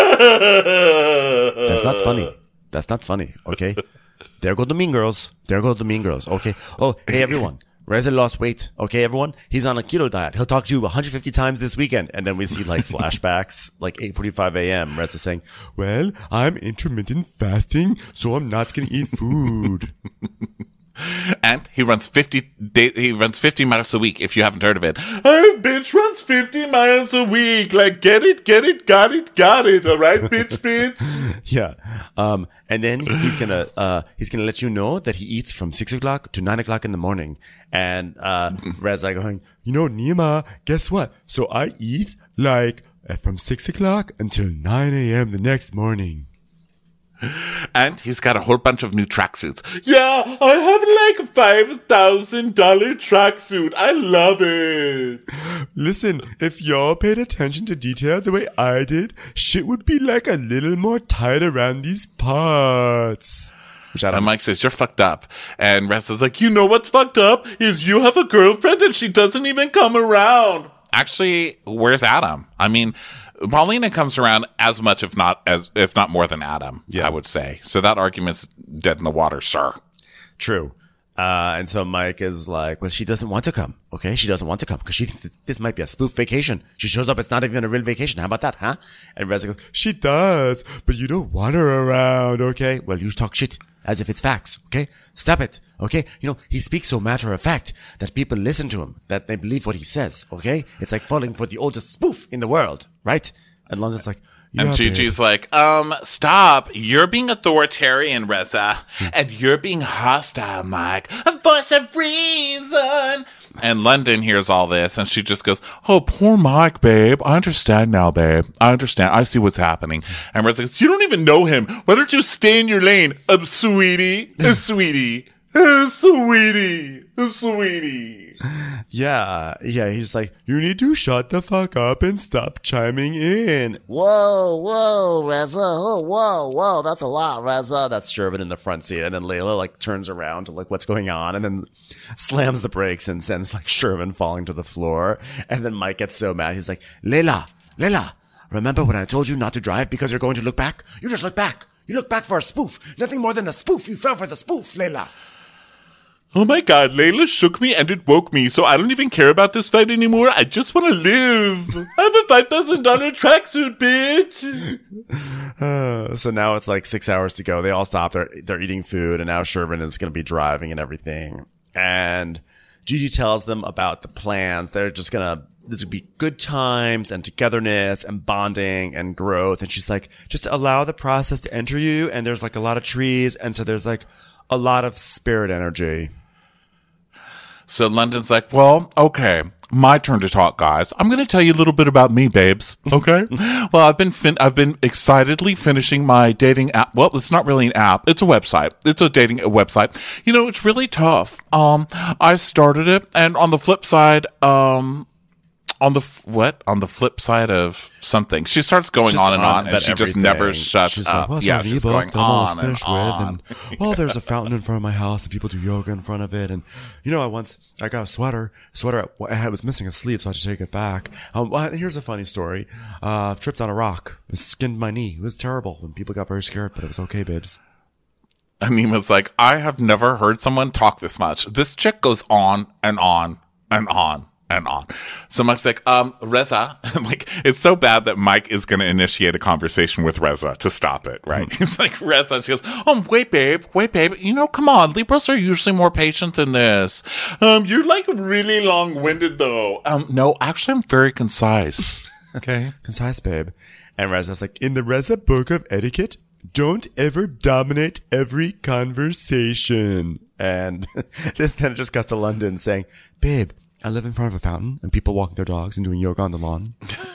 That's not funny. That's not funny, okay? There go the mean girls. There go the mean girls, okay? Oh, hey, everyone. Reza lost weight. Okay, everyone? He's on a keto diet. He'll talk to you 150 times this weekend. And then we see like flashbacks, like 8:45 a.m. Reza saying, well, I'm intermittent fasting, so I'm not going to eat food. And he runs 50 miles a week, if you haven't heard of it. Oh, bitch runs 50 miles a week. Like, get it, got it. All right, bitch. Yeah. And then he's gonna let you know that he eats from 6 o'clock to 9 o'clock in the morning. And, Reza going, Nima, guess what? So I eat like from 6 o'clock until 9 a.m. the next morning. And he's got a whole bunch of new tracksuits. Yeah, I have like $5,000 tracksuit. I love it. Listen, if y'all paid attention to detail the way I did, shit would be like a little more tight around these parts. And Mike says, you're fucked up. And Reza's like, you know what's fucked up? Is you have a girlfriend and she doesn't even come around. Actually, where's Adam? I mean, Paulina comes around as much, if not more than Adam, I would say. So that argument's dead in the water, sir. True. And so Mike is like, well, she doesn't want to come. Okay. She doesn't want to come because she thinks that this might be a spoof vacation. She shows up. It's not even a real vacation. How about that? Huh? And Reza goes, she does, but you don't want her around. Okay. Well, you talk shit as if it's facts. Okay. Stop it. Okay. He speaks so matter of fact that people listen to him, that they believe what he says. Okay. It's like falling for the oldest spoof in the world. Right. And London's like, yeah, and Gigi's like, stop. You're being authoritarian, Reza. And you're being hostile, Mike. A voice of reason. And London hears all this, and she just goes, oh, poor Mike, babe. I understand now, babe. I understand. I see what's happening. And Reza goes, you don't even know him. Why don't you stay in your lane? Sweetie. Sweetie. Sweetie. Yeah. He's like, you need to shut the fuck up and stop chiming in. Whoa, Reza. Oh, whoa. That's a lot, Reza. That's Shervin in the front seat. And then Layla like turns around to look what's going on and then slams the brakes and sends like Shervin falling to the floor. And then Mike gets so mad. He's like, Layla, remember when I told you not to drive because you're going to look back? You just look back. You look back for a spoof. Nothing more than a spoof. You fell for the spoof, Layla. Oh my God, Layla shook me and it woke me, so I don't even care about this fight anymore. I just want to live. I have a $5,000 tracksuit, bitch. So now it's like 6 hours to go. They all stop. They're eating food, and now Shervin is going to be driving and everything. And Gigi tells them about the plans. This would be good times and togetherness and bonding and growth. And she's like, just allow the process to enter you. And there's like a lot of trees. And so there's like a lot of spirit energy. So London's like, well, okay, my turn to talk, guys. I'm going to tell you a little bit about me, babes. Okay. Well, I've been excitedly finishing my dating app. Well, it's not really an app. It's a website. It's a dating website. You know, it's really tough. I started it, and on the flip side, on the flip side of something, she starts going Just on and on, and about she just everything. never shuts She's up. Like, well, Yeah, it's she's an going ebook that I'm almost on and finished on. with, and there's a fountain in front of my house, and people do yoga in front of it. And you know, I got a sweater. I was missing a sleeve, so I had to take it back. Well, here's a funny story. Tripped on a rock, skinned my knee. It was terrible, and people got very scared, but it was okay, babes. Anima's like, I have never heard someone talk this much. This chick goes on and on and on and on. So Mike's like, Reza, like, it's so bad that Mike is going to initiate a conversation with Reza to stop it, right? He's like, Reza, she goes, wait, babe, you know, come on, Libras are usually more patient than this. You're like really long-winded though. No, actually, I'm very concise. Okay. Concise, babe. And Reza's like, in the Reza book of etiquette, don't ever dominate every conversation. And this then just got to London saying, babe, I live in front of a fountain and people walking their dogs and doing yoga on the lawn.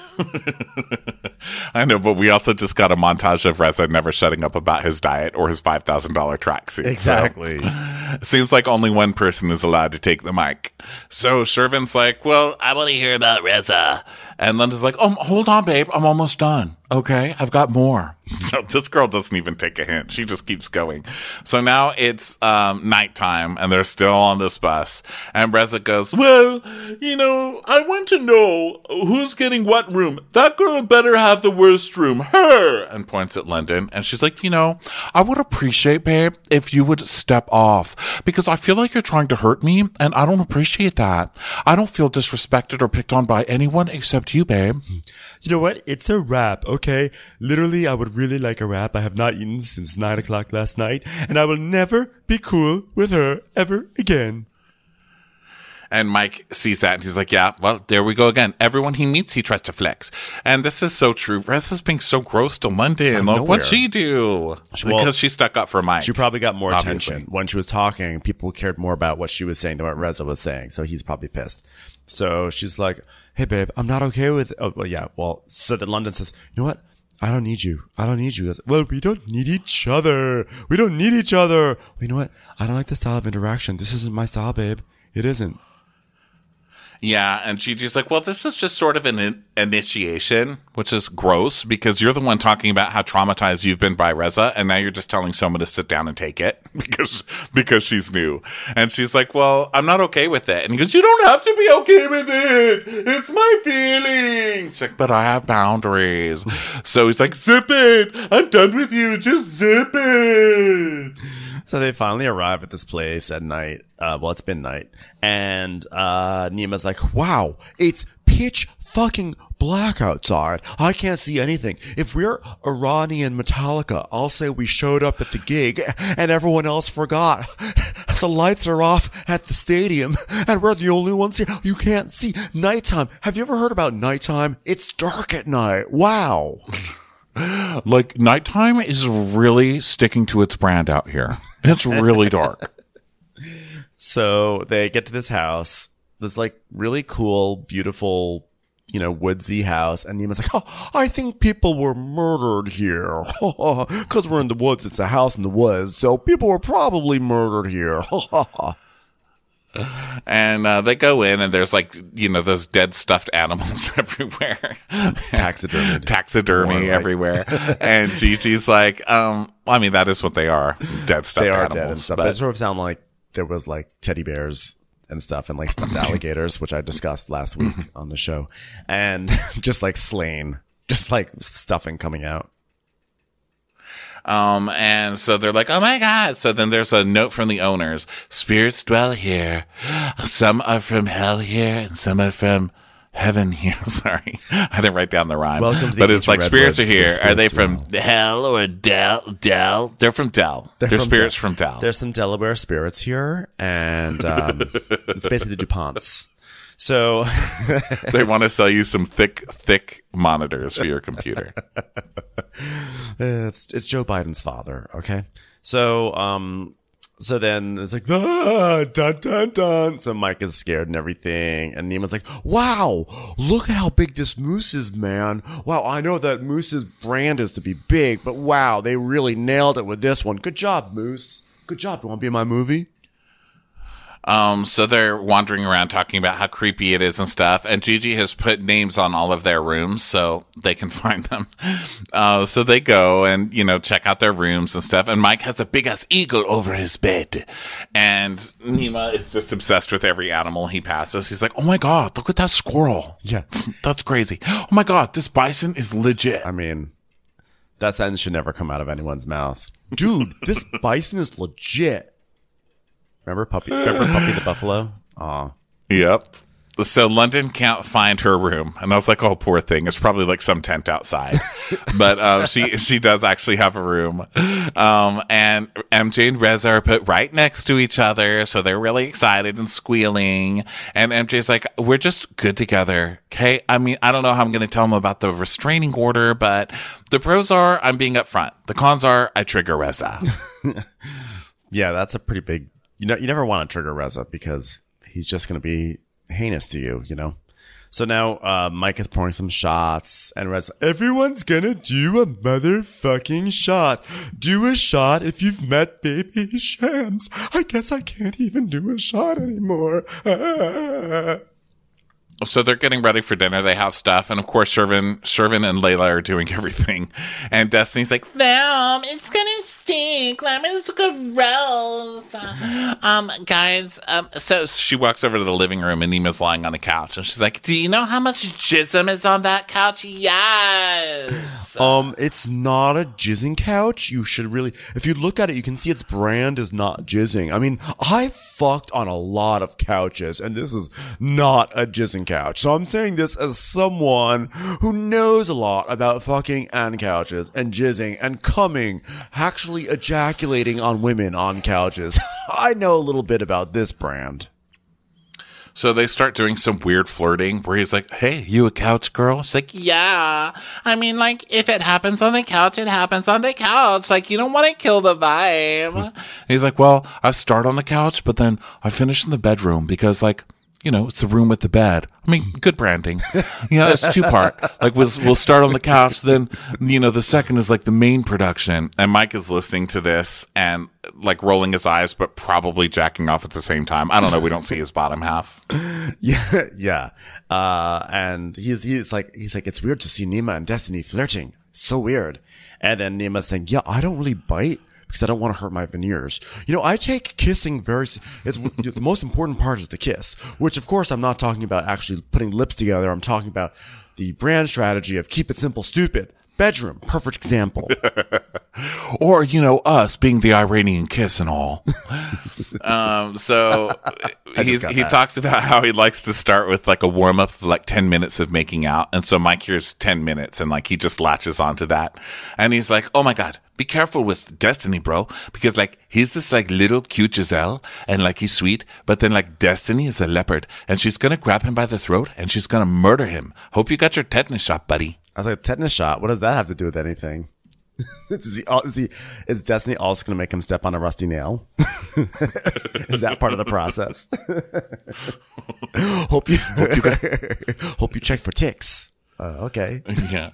I know, but we also just got a montage of Reza never shutting up about his diet or his $5,000 tracksuit. Exactly. So, it seems like only one person is allowed to take the mic. So Shervin's like, well, I want to hear about Reza. And Linda's like, hold on, babe. I'm almost done. Okay, I've got more. So this girl doesn't even take a hint. She just keeps going. So now it's nighttime, and they're still on this bus. And Reza goes, well, you know, I want to know who's getting what room. That girl better have the worst room. Her! And points at London. And she's like, you know, I would appreciate, babe, if you would step off. Because I feel like you're trying to hurt me, and I don't appreciate that. I don't feel disrespected or picked on by anyone except you, babe. You know what? It's a wrap, okay? Literally, I would really like a wrap. I have not eaten since 9 o'clock last night, and I will never be cool with her ever again. And Mike sees that, and he's like, yeah, well, there we go again. Everyone he meets, he tries to flex. And this is so true. Reza's being so gross to London. Like, what'd she do? Because she stuck up for Mike. She probably got more obviously. attention. When she was talking, people cared more about what she was saying than what Reza was saying, so he's probably pissed. So she's like, hey, babe, I'm not okay with... Oh, well, yeah, well, so then London says, you know what? I don't need you. He goes, well, we don't need each other. Well, you know what? I don't like the style of interaction. This isn't my style, babe. It isn't. Yeah, and Gigi's like, well, this is just sort of an initiation, which is gross because you're the one talking about how traumatized you've been by Reza, and now you're just telling someone to sit down and take it because she's new. And she's like, well, I'm not okay with it. And he goes, you don't have to be okay with it. It's my feeling. She's like, but I have boundaries. So he's like, zip it. I'm done with you. Just zip it. So they finally arrive at this place at night. Well, it's been night. And Nima's like, wow, it's pitch fucking black outside. I can't see anything. If we're Iranian Metallica, I'll say we showed up at the gig and everyone else forgot. The lights are off at the stadium and we're the only ones here. You can't see. Nighttime. Have you ever heard about nighttime? It's dark at night. Wow. Like, nighttime is really sticking to its brand out here. It's really dark. So they get to this house, this like really cool, beautiful, you know, woodsy house. And Nima's like, oh, I think people were murdered here. Because we're in the woods. It's a house in the woods. So people were probably murdered here. And they go in, and there's like, you know, those dead stuffed animals everywhere. Taxidermy everywhere. And Gigi's like, I mean, that is what they are. Dead stuffed animals. They are dead and stuff. But it sort of sound like there was like teddy bears and stuff and like stuffed alligators, which I discussed last week on the show. And just like slain, just like stuffing coming out. And so they're like, oh my God. So then there's a note from the owners. Spirits dwell here. Some are from hell here and some are from heaven here. Sorry. I didn't write down the rhyme. Welcome to the but it's like spirits Redwoods, are here. spirits Are they from dwell. hell or Del? They're from Del. They're spirits from Del. There's some Delaware spirits here. And it's basically the DuPonts. So They want to sell you some thick monitors for your computer. it's Joe Biden's father. Okay. So, So then it's like, dun, dun, dun. So Mike is scared and everything. And Nima's like, wow, look at how big this moose is, man. Wow, I know that Moose's brand is to be big, but wow, they really nailed it with this one. Good job, Moose. Good job. You want to be in my movie? So they're wandering around talking about how creepy it is and stuff. And Gigi has put names on all of their rooms so they can find them. So they go and, check out their rooms and stuff. And Mike has a big ass eagle over his bed. And Nima is just obsessed with every animal he passes. He's like, oh my God, look at that squirrel. Yeah. That's crazy. Oh my God, this bison is legit. I mean, that sentence should never come out of anyone's mouth. Dude, this bison is legit. Remember Puppy the buffalo? Aw. Yep. So London can't find her room. And I was like, oh, poor thing. It's probably like some tent outside. But she does actually have a room. And MJ and Reza are put right next to each other. So they're really excited and squealing. And MJ's like, we're just good together. Okay. I mean, I don't know how I'm going to tell them about the restraining order, but the pros are I'm being upfront. The cons are I trigger Reza. Yeah, that's a pretty big... You never want to trigger Reza because he's just going to be heinous to you, So now Mike is pouring some shots and Reza, everyone's going to do a motherfucking shot. Do a shot if you've met Baby Shams. I guess I can't even do a shot anymore. So they're getting ready for dinner. They have stuff. And of course, Shervin and Layla are doing everything. And Destiny's like, Mom, it's gonna stink. Lemon's gross. Guys, so she walks over to the living room and Nima's lying on the couch. And she's like, do you know how much jism is on that couch? Yes. It's not a jizzing couch. You should really, if you look at it, you can see its brand is not jizzing. I mean, I fucked on a lot of couches and this is not a jizzing couch. So I'm saying this as someone who knows a lot about fucking and couches and jizzing and coming, actually ejaculating on women on couches. I know a little bit about this brand. So they start doing some weird flirting where he's like, hey, you a couch girl? She's like, yeah. I mean, like, if it happens on the couch, it happens on the couch. Like, you don't want to kill the vibe. And he's like, well, I start on the couch, but then I finish in the bedroom because, like, it's the room with the bed. I mean, good branding. It's two-part. Like, we'll start on the couch, then, the second is, like, the main production. And Mike is listening to this and, like, rolling his eyes, but probably jacking off at the same time. I don't know. We don't see his bottom half. Yeah. And he's like, it's weird to see Nima and Destiny flirting. It's so weird. And then Nima's saying, yeah, I don't really bite because I don't want to hurt my veneers. I take kissing it's the most important part is the kiss, which of course I'm not talking about actually putting lips together. I'm talking about the brand strategy of keep it simple, stupid. Bedroom, perfect example. Or, us being the Iranian kiss and all. So he talks about how he likes to start with like a warm up for like 10 minutes of making out. And so Mike hears 10 minutes and like he just latches onto that. And he's like, oh my God, be careful with Destiny, bro. Because like he's this like little cute Giselle and like he's sweet. But then like Destiny is a leopard and she's going to grab him by the throat and she's going to murder him. Hope you got your tetanus shot, buddy. I was like, tetanus shot? What does that have to do with anything? Is Destiny also going to make him step on a rusty nail? Is that part of the process? hope you check for ticks. Okay. Yeah.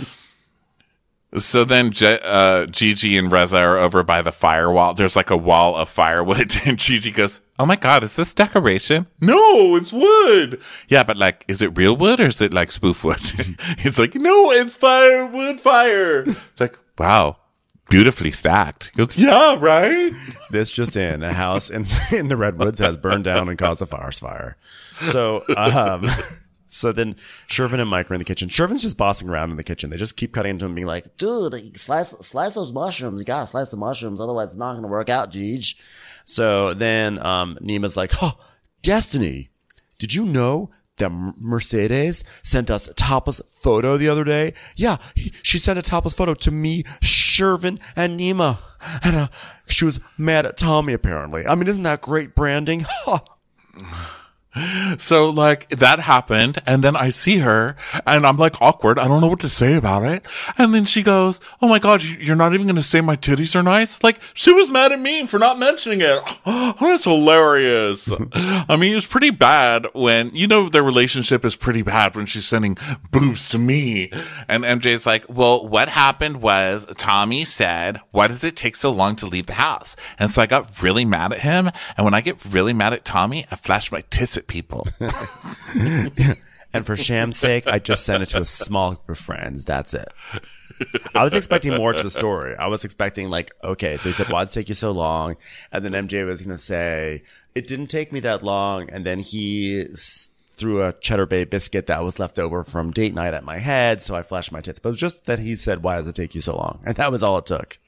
So then Gigi and Reza are over by the firewall. There's like a wall of firewood. And Gigi goes, oh my God, is this decoration? No, it's wood. Yeah, but like, is it real wood or is it like spoof wood? He's like, no, it's firewood fire. It's like, wow, beautifully stacked. He goes, yeah, right? This just in, a house in the Redwoods has burned down and caused a forest fire. So, so then Shervin and Mike are in the kitchen. Shervin's just bossing around in the kitchen. They just keep cutting into him being like, dude, slice those mushrooms. You gotta slice the mushrooms. Otherwise it's not going to work out, Gigi. So then Nima's like, oh, Destiny, did you know that Mercedes sent us a topless photo the other day? Yeah, she sent a topless photo to me, Shervin, and Nima. And she was mad at Tommy, apparently. I mean, isn't that great branding? Huh. So like that happened, and then I see her and I'm like awkward. I don't know what to say about it. And then she goes, "Oh my God, you're not even going to say my titties are nice?" Like she was mad at me for not mentioning it. Oh, that's hilarious. I mean, it's pretty bad when, their relationship is pretty bad when she's sending boobs to me. And MJ's like, "Well, what happened was Tommy said, 'Why does it take so long to leave the house?' And so I got really mad at him. And when I get really mad at Tommy, I flash my tits at people." And for sham's sake, I just sent it to a small group of friends. That's it. I was expecting more to the story. I was expecting like, okay, so he said, "Why does it take you so long?" And then MJ was going to say, "It didn't take me that long." And then he threw a Cheddar Bay biscuit that was left over from date night at my head. So I flashed my tits. But it was just that he said, "Why does it take you so long?" And that was all it took.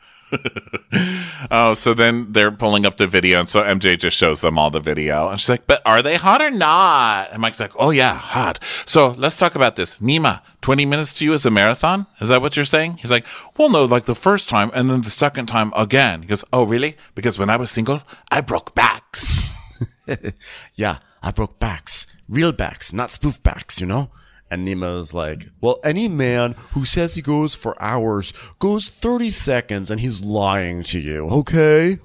Oh, so then they're pulling up the video, and so MJ just shows them all the video, and she's like, "But are they hot or not?" And Mike's like, "Oh yeah, hot. So let's talk about this. Nima, 20 minutes to you is a marathon? Is that what you're saying?" He's like, "Well, no, like the first time, and then the second time again." He goes, "Oh, really? Because when I was single, I broke backs." Yeah, I broke backs. Real backs, not spoof backs, And Nemo's like, "Well, any man who says he goes for hours goes 30 seconds and he's lying to you, okay?"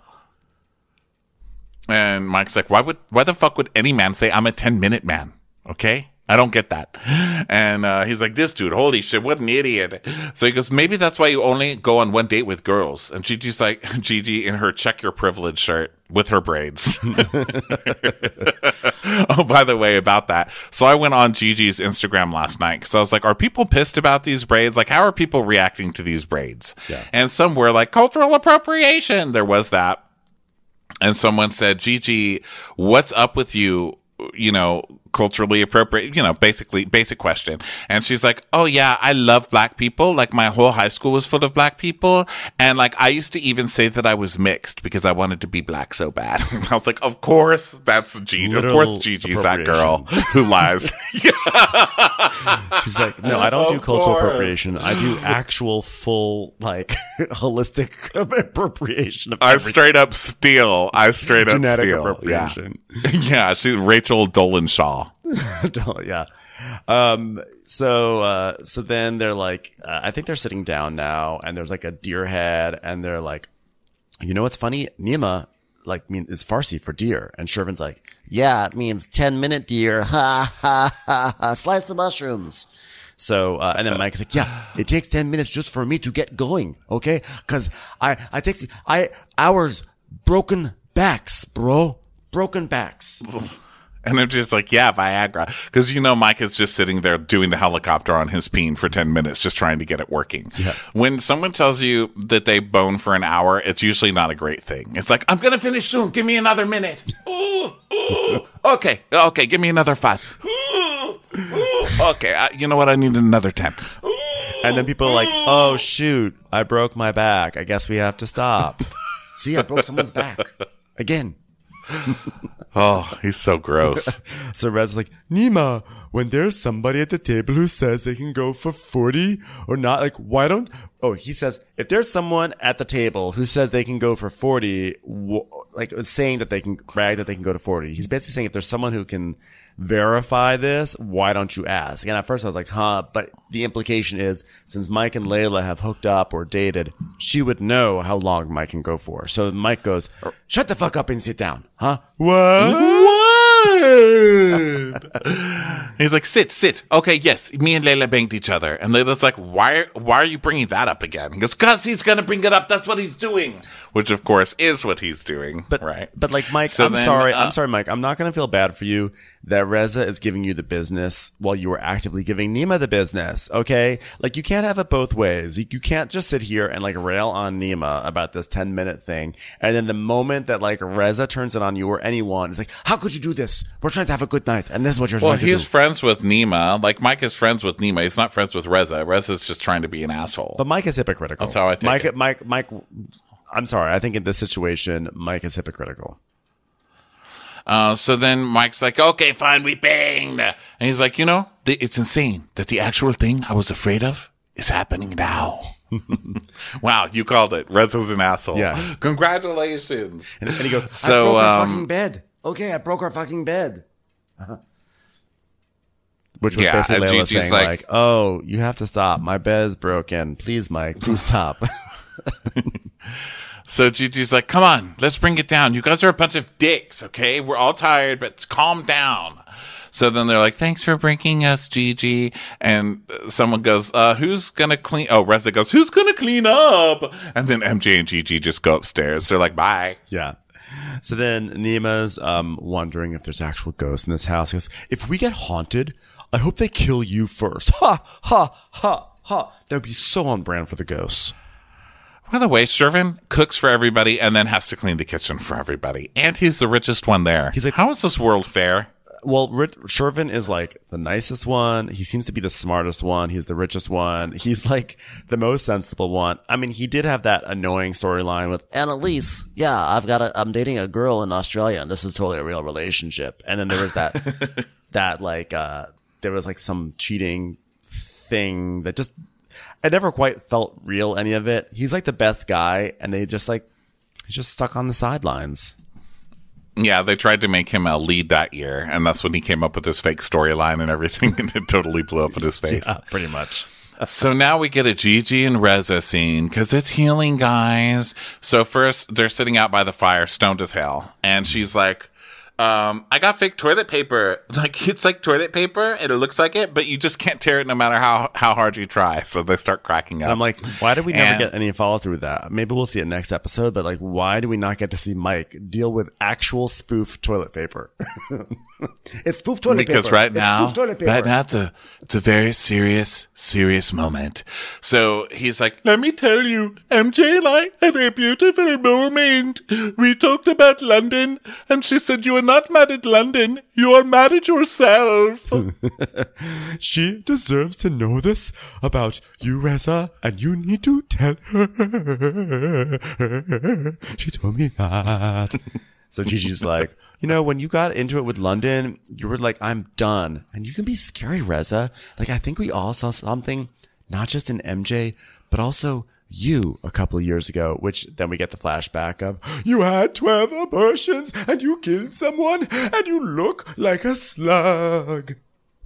And Mike's like, why the fuck would any man say I'm a 10-minute man? Okay? I don't get that. And he's like, "This dude, holy shit, what an idiot." So he goes, "Maybe that's why you only go on one date with girls." And Gigi's like, Gigi in her check your privilege shirt with her braids. Oh, by the way, about that. So I went on Gigi's Instagram last night because I was like, are people pissed about these braids? Like, how are people reacting to these braids? Yeah. And some were like, cultural appropriation. There was that. And someone said, "Gigi, what's up with you? Culturally appropriate, basically basic question." And she's like, "Oh yeah, I love black people. Like my whole high school was full of black people. And like, I used to even say that I was mixed because I wanted to be black so bad." And I was like, of course, that's Gigi. Of course, Gigi's that girl who lies. He's like, "No, I don't do cultural appropriation. I do actual full, like, holistic appropriation of I straight up steal. Genetic appropriation. Yeah, she's Rachel Dolenshaw. Yeah. So then they're like, I think they're sitting down now, and there's like a deer head, and they're like, "What's funny? Nima, it's Farsi for deer." And Shervin's like, Yeah, it means 10-minute deer. Ha, ha, ha, ha. Slice the mushrooms. So, and then Mike is like, "Yeah, it takes 10 minutes just for me to get going. Okay. 'Cause hours, broken backs, bro. Broken backs." And they're just like, "Yeah, Viagra." Because, Mike is just sitting there doing the helicopter on his peen for 10 minutes, just trying to get it working. Yeah. When someone tells you that they bone for an hour, it's usually not a great thing. It's like, "I'm going to finish soon. Give me another minute." Ooh, ooh. Okay. Give me another 5. Ooh, ooh. Okay. You know what? I need another 10. And then people are like, "Oh, shoot. I broke my back. I guess we have to stop." See, I broke someone's back. Again. Oh, he's so gross. So Red's like, "Nima, when there's somebody at the table who says they can go for 40 or not, like, why don't..." Oh, he says, if there's someone at the table who says they can go for 40, saying that they can brag that they can go to 40. He's basically saying if there's someone who can verify this, why don't you ask? And at first I was like, but the implication is since Mike and Layla have hooked up or dated, she would know how long Mike can go for. So Mike goes, "Shut the fuck up and sit down." Huh? What? He's like, sit. Okay, yes, me and Layla banged each other. And Layla's like, why are you bringing that up again? He goes, "'Cause he's going to bring it up. That's what he's doing." Which, of course, is what he's doing. Right? But like, Mike, so I'm sorry, Mike. I'm not going to feel bad for you that Reza is giving you the business while you were actively giving Nima the business, okay? Like, you can't have it both ways. You can't just sit here and, like, rail on Nima about this 10-minute thing. And then the moment that, like, Reza turns it on you or anyone, it's like, "How could you do this? We're trying to have a good night, and this is what you're trying to do." Well, he's friends with Nima. Like, Mike is friends with Nima. He's not friends with Reza. Reza's just trying to be an asshole. But Mike is hypocritical. That's how I take it. Mike, I'm sorry. I think in this situation, Mike is hypocritical. So then Mike's like, "Okay, fine, we banged." And he's like, it's insane that the actual thing I was afraid of is happening now. Wow, you called it. Rezo's an asshole. Yeah. Congratulations. And he goes, "I broke my fucking bed." Okay, I broke our fucking bed. Which was Yeah, basically and Layla Gigi's saying like- like, oh, you have to stop. My bed's broken. Please, Mike, please stop. So Gigi's like, come on, let's bring it down. You guys are a bunch of dicks, okay? We're all tired, but calm down. So then they're like, thanks for bringing us, Gigi. And someone goes, who's going to clean? Oh, Reza goes, who's going to clean up? And then MJ and Gigi just go upstairs. They're like, bye. Yeah. So then Nima's wondering if there's actual ghosts in this house. He goes, if we get haunted, I hope they kill you first. Ha, ha, ha, ha. That would be so on brand for the ghosts. By the way, Shervin cooks for everybody and then has to clean the kitchen for everybody. And he's the richest one there. He's like, how is this world fair? Well, Shervin is like the nicest one. He seems to be the smartest one. He's the richest one. He's like the most sensible one. I mean, he did have that annoying storyline with Annalise, yeah, I'm dating a girl in Australia, and this is totally a real relationship. and then there was that, there was like some cheating thing that just, I never quite felt real, any of it. He's like the best guy, and they just like, he's just stuck on the sidelines. Yeah, they tried to make him a lead that year, and that's when he came up with his fake storyline and everything, and it totally blew up in his face. Yeah, pretty much. So now we get a Gigi and Reza scene, because it's healing, guys. So first, they're sitting out by the fire, stoned as hell, and she's like, I got fake toilet paper. Like, it's like toilet paper, and it looks like it, but you just can't tear it no matter how hard you try. So they start cracking up. And I'm like, why did we never And- get any follow through with that? Maybe we'll see it next episode, but like, why do we not get to see Mike deal with actual spoof toilet paper? It's spoof toilet paper. Because right It's now, spoof toilet paper. it's a very serious moment. So he's like, let me tell you, MJ and I had a beautiful moment. We talked about London, and she said, you are not mad at London, you are mad at yourself. She deserves to know this about you, Reza, and you need to tell her. She told me that. So Gigi's like, you know, when you got into it with London, you were like, I'm done. And you can be scary, Reza. Like, I think we all saw something, not just in MJ, but also you a couple of years ago, which then we get the flashback of, you had 12 abortions and you killed someone and you look like a slug.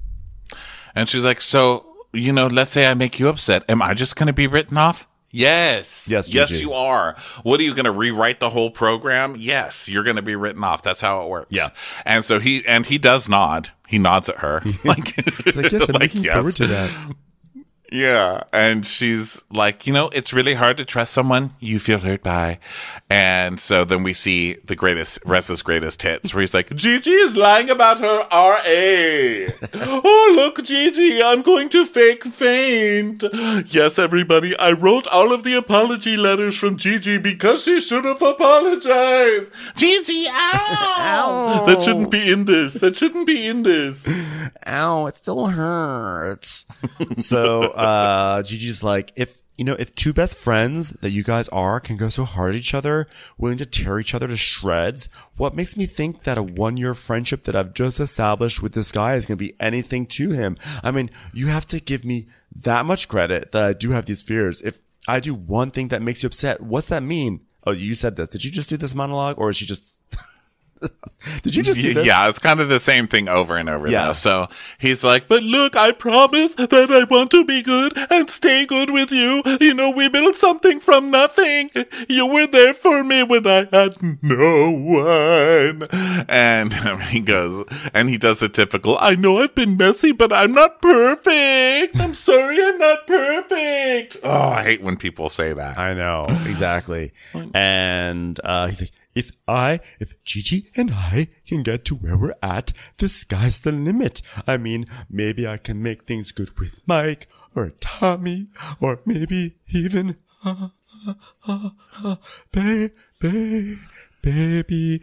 And she's like, so, you know, let's say I make you upset. Am I just going to be written off? Yes. Yes, Yes, Gigi. you are. What are you going to rewrite the whole program? Yes, you're going to be written off. That's how it works. Yeah. And so he does nod. He nods at her. Like, It's like, yes, I'm looking yes. forward to that. Yeah. And she's like, you know, it's really hard to trust someone you feel hurt by. And so then we see Reza's greatest hits, where he's like, Gigi is lying about her RA. Oh, look, Gigi, I'm going to fake faint. Yes, everybody, I wrote all of the apology letters from Gigi because she should have apologized. Gigi, ow! That shouldn't be in this. That shouldn't be in this. Ow, it still hurts. So Gigi's like, if two best friends that you guys are can go so hard at each other, willing to tear each other to shreds, what makes me think that a 1-year friendship that I've just established with this guy is going to be anything to him? I mean, you have to give me that much credit that I do have these fears. If I do one thing that makes you upset, what's that mean? Oh, you said this. Did you just do this monologue, or is she just... Did you just do this? Yeah, it's kind of the same thing over and over, Yeah. though. So he's like, but look, I promise that I want to be good and stay good with you. You know, we built something from nothing. You were there for me when I had no one. And he goes, and he does the typical, I know I've been messy, but I'm not perfect. I'm sorry, I'm not perfect. Oh, I hate when people say that. I know, exactly. And he's like, if Gigi and I can get to where we're at, the sky's the limit. I mean, maybe I can make things good with Mike or Tommy or maybe even baby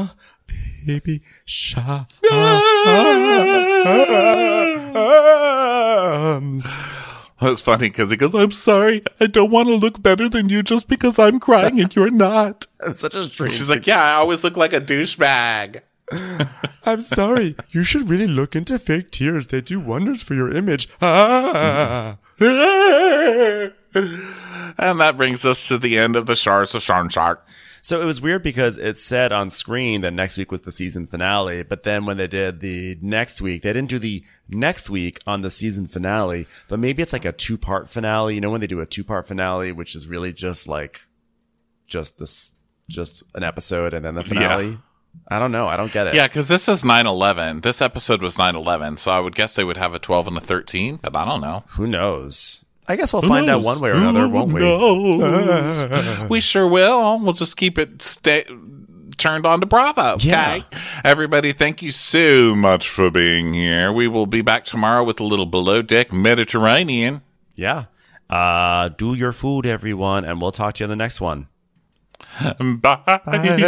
Shams. It's funny because he goes, I'm sorry. I don't want to look better than you just because I'm crying and you're not. Such a strange. She's like, yeah, I always look like a douchebag. I'm sorry. You should really look into fake tears. They do wonders for your image. Ah. And that brings us to the end of the Shards of Sharnshart. So it was weird because it said on screen that next week was the season finale, but then when they did the next week, they didn't do the next week on the season finale, but maybe it's like a 2-part finale. You know, when they do a 2-part finale, which is really just an episode and then the finale. Yeah. I don't know. I don't get it. Yeah, because this is 9/11. This episode was 9/11, so I would guess they would have a 12 and a 13, but I don't know. Who knows? I guess we'll find out one way or another, won't we? We sure will. We'll just keep it turned on to Bravo. Okay. Yeah. Everybody, thank you so much for being here. We will be back tomorrow with a little below deck Mediterranean. Yeah. Do your food, everyone, and we'll talk to you in the next one. Bye.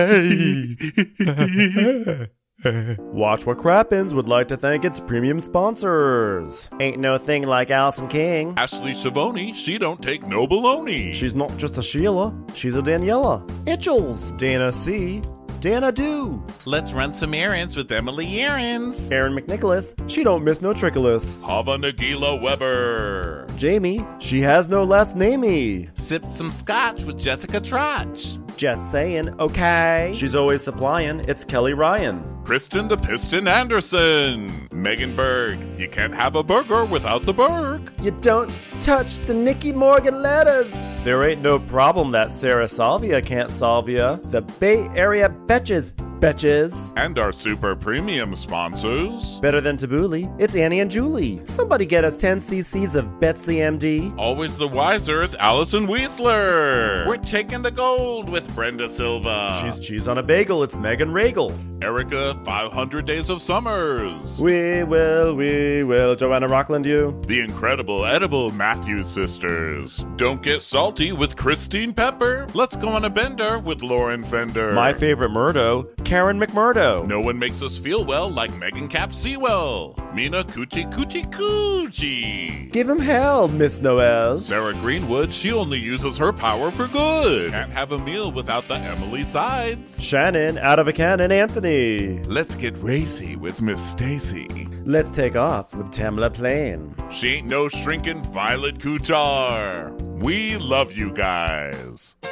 Watch What Crappens would like to thank its premium sponsors. Ain't no thing like Allison King. Ashley Savoni, she don't take no baloney. She's not just a Sheila, she's a Daniela. Itchels. Dana C. Dana Do. Let's run some errands with Emily Errands. Aaron McNicholas. She don't miss no trickolas. Hava Nagila Weber. Jamie. She has no last namey. Sip some scotch with Jessica Trotch. Just saying, okay. She's always supplying. It's Kelly Ryan. Kristen the Piston Anderson. Megan Berg. You can't have a burger without the Berg. You don't touch the Nicky Morgan letters. There ain't no problem that Sarah Salvia can't solve ya. The Bay Area Betches. Betches. And our super premium sponsors. Better than Tabbouleh, it's Annie and Julie. Somebody get us 10 cc's of Betsy MD. Always the wiser is Allison Weisler. We're taking the gold with Brenda Silva. She's cheese on a bagel, it's Megan Regal. Erica, 500 Days of Summers. We will, Joanna Rockland, you. The incredible edible Matthews sisters. Don't get salty with Christine Pepper. Let's go on a bender with Lauren Fender. My favorite Murdo, Karen McMurdo. No one makes us feel well like Megan Cap Sewell. Mina Coochie Coochie Coochie. Give him hell, Miss Noel. Sarah Greenwood, she only uses her power for good. Can't have a meal without the Emily sides. Shannon, out of a cannon, Anthony. Let's get racy with Miss Stacy. Let's take off with Tamla Plain. She ain't no shrinking Violet Kuchar. We love you guys.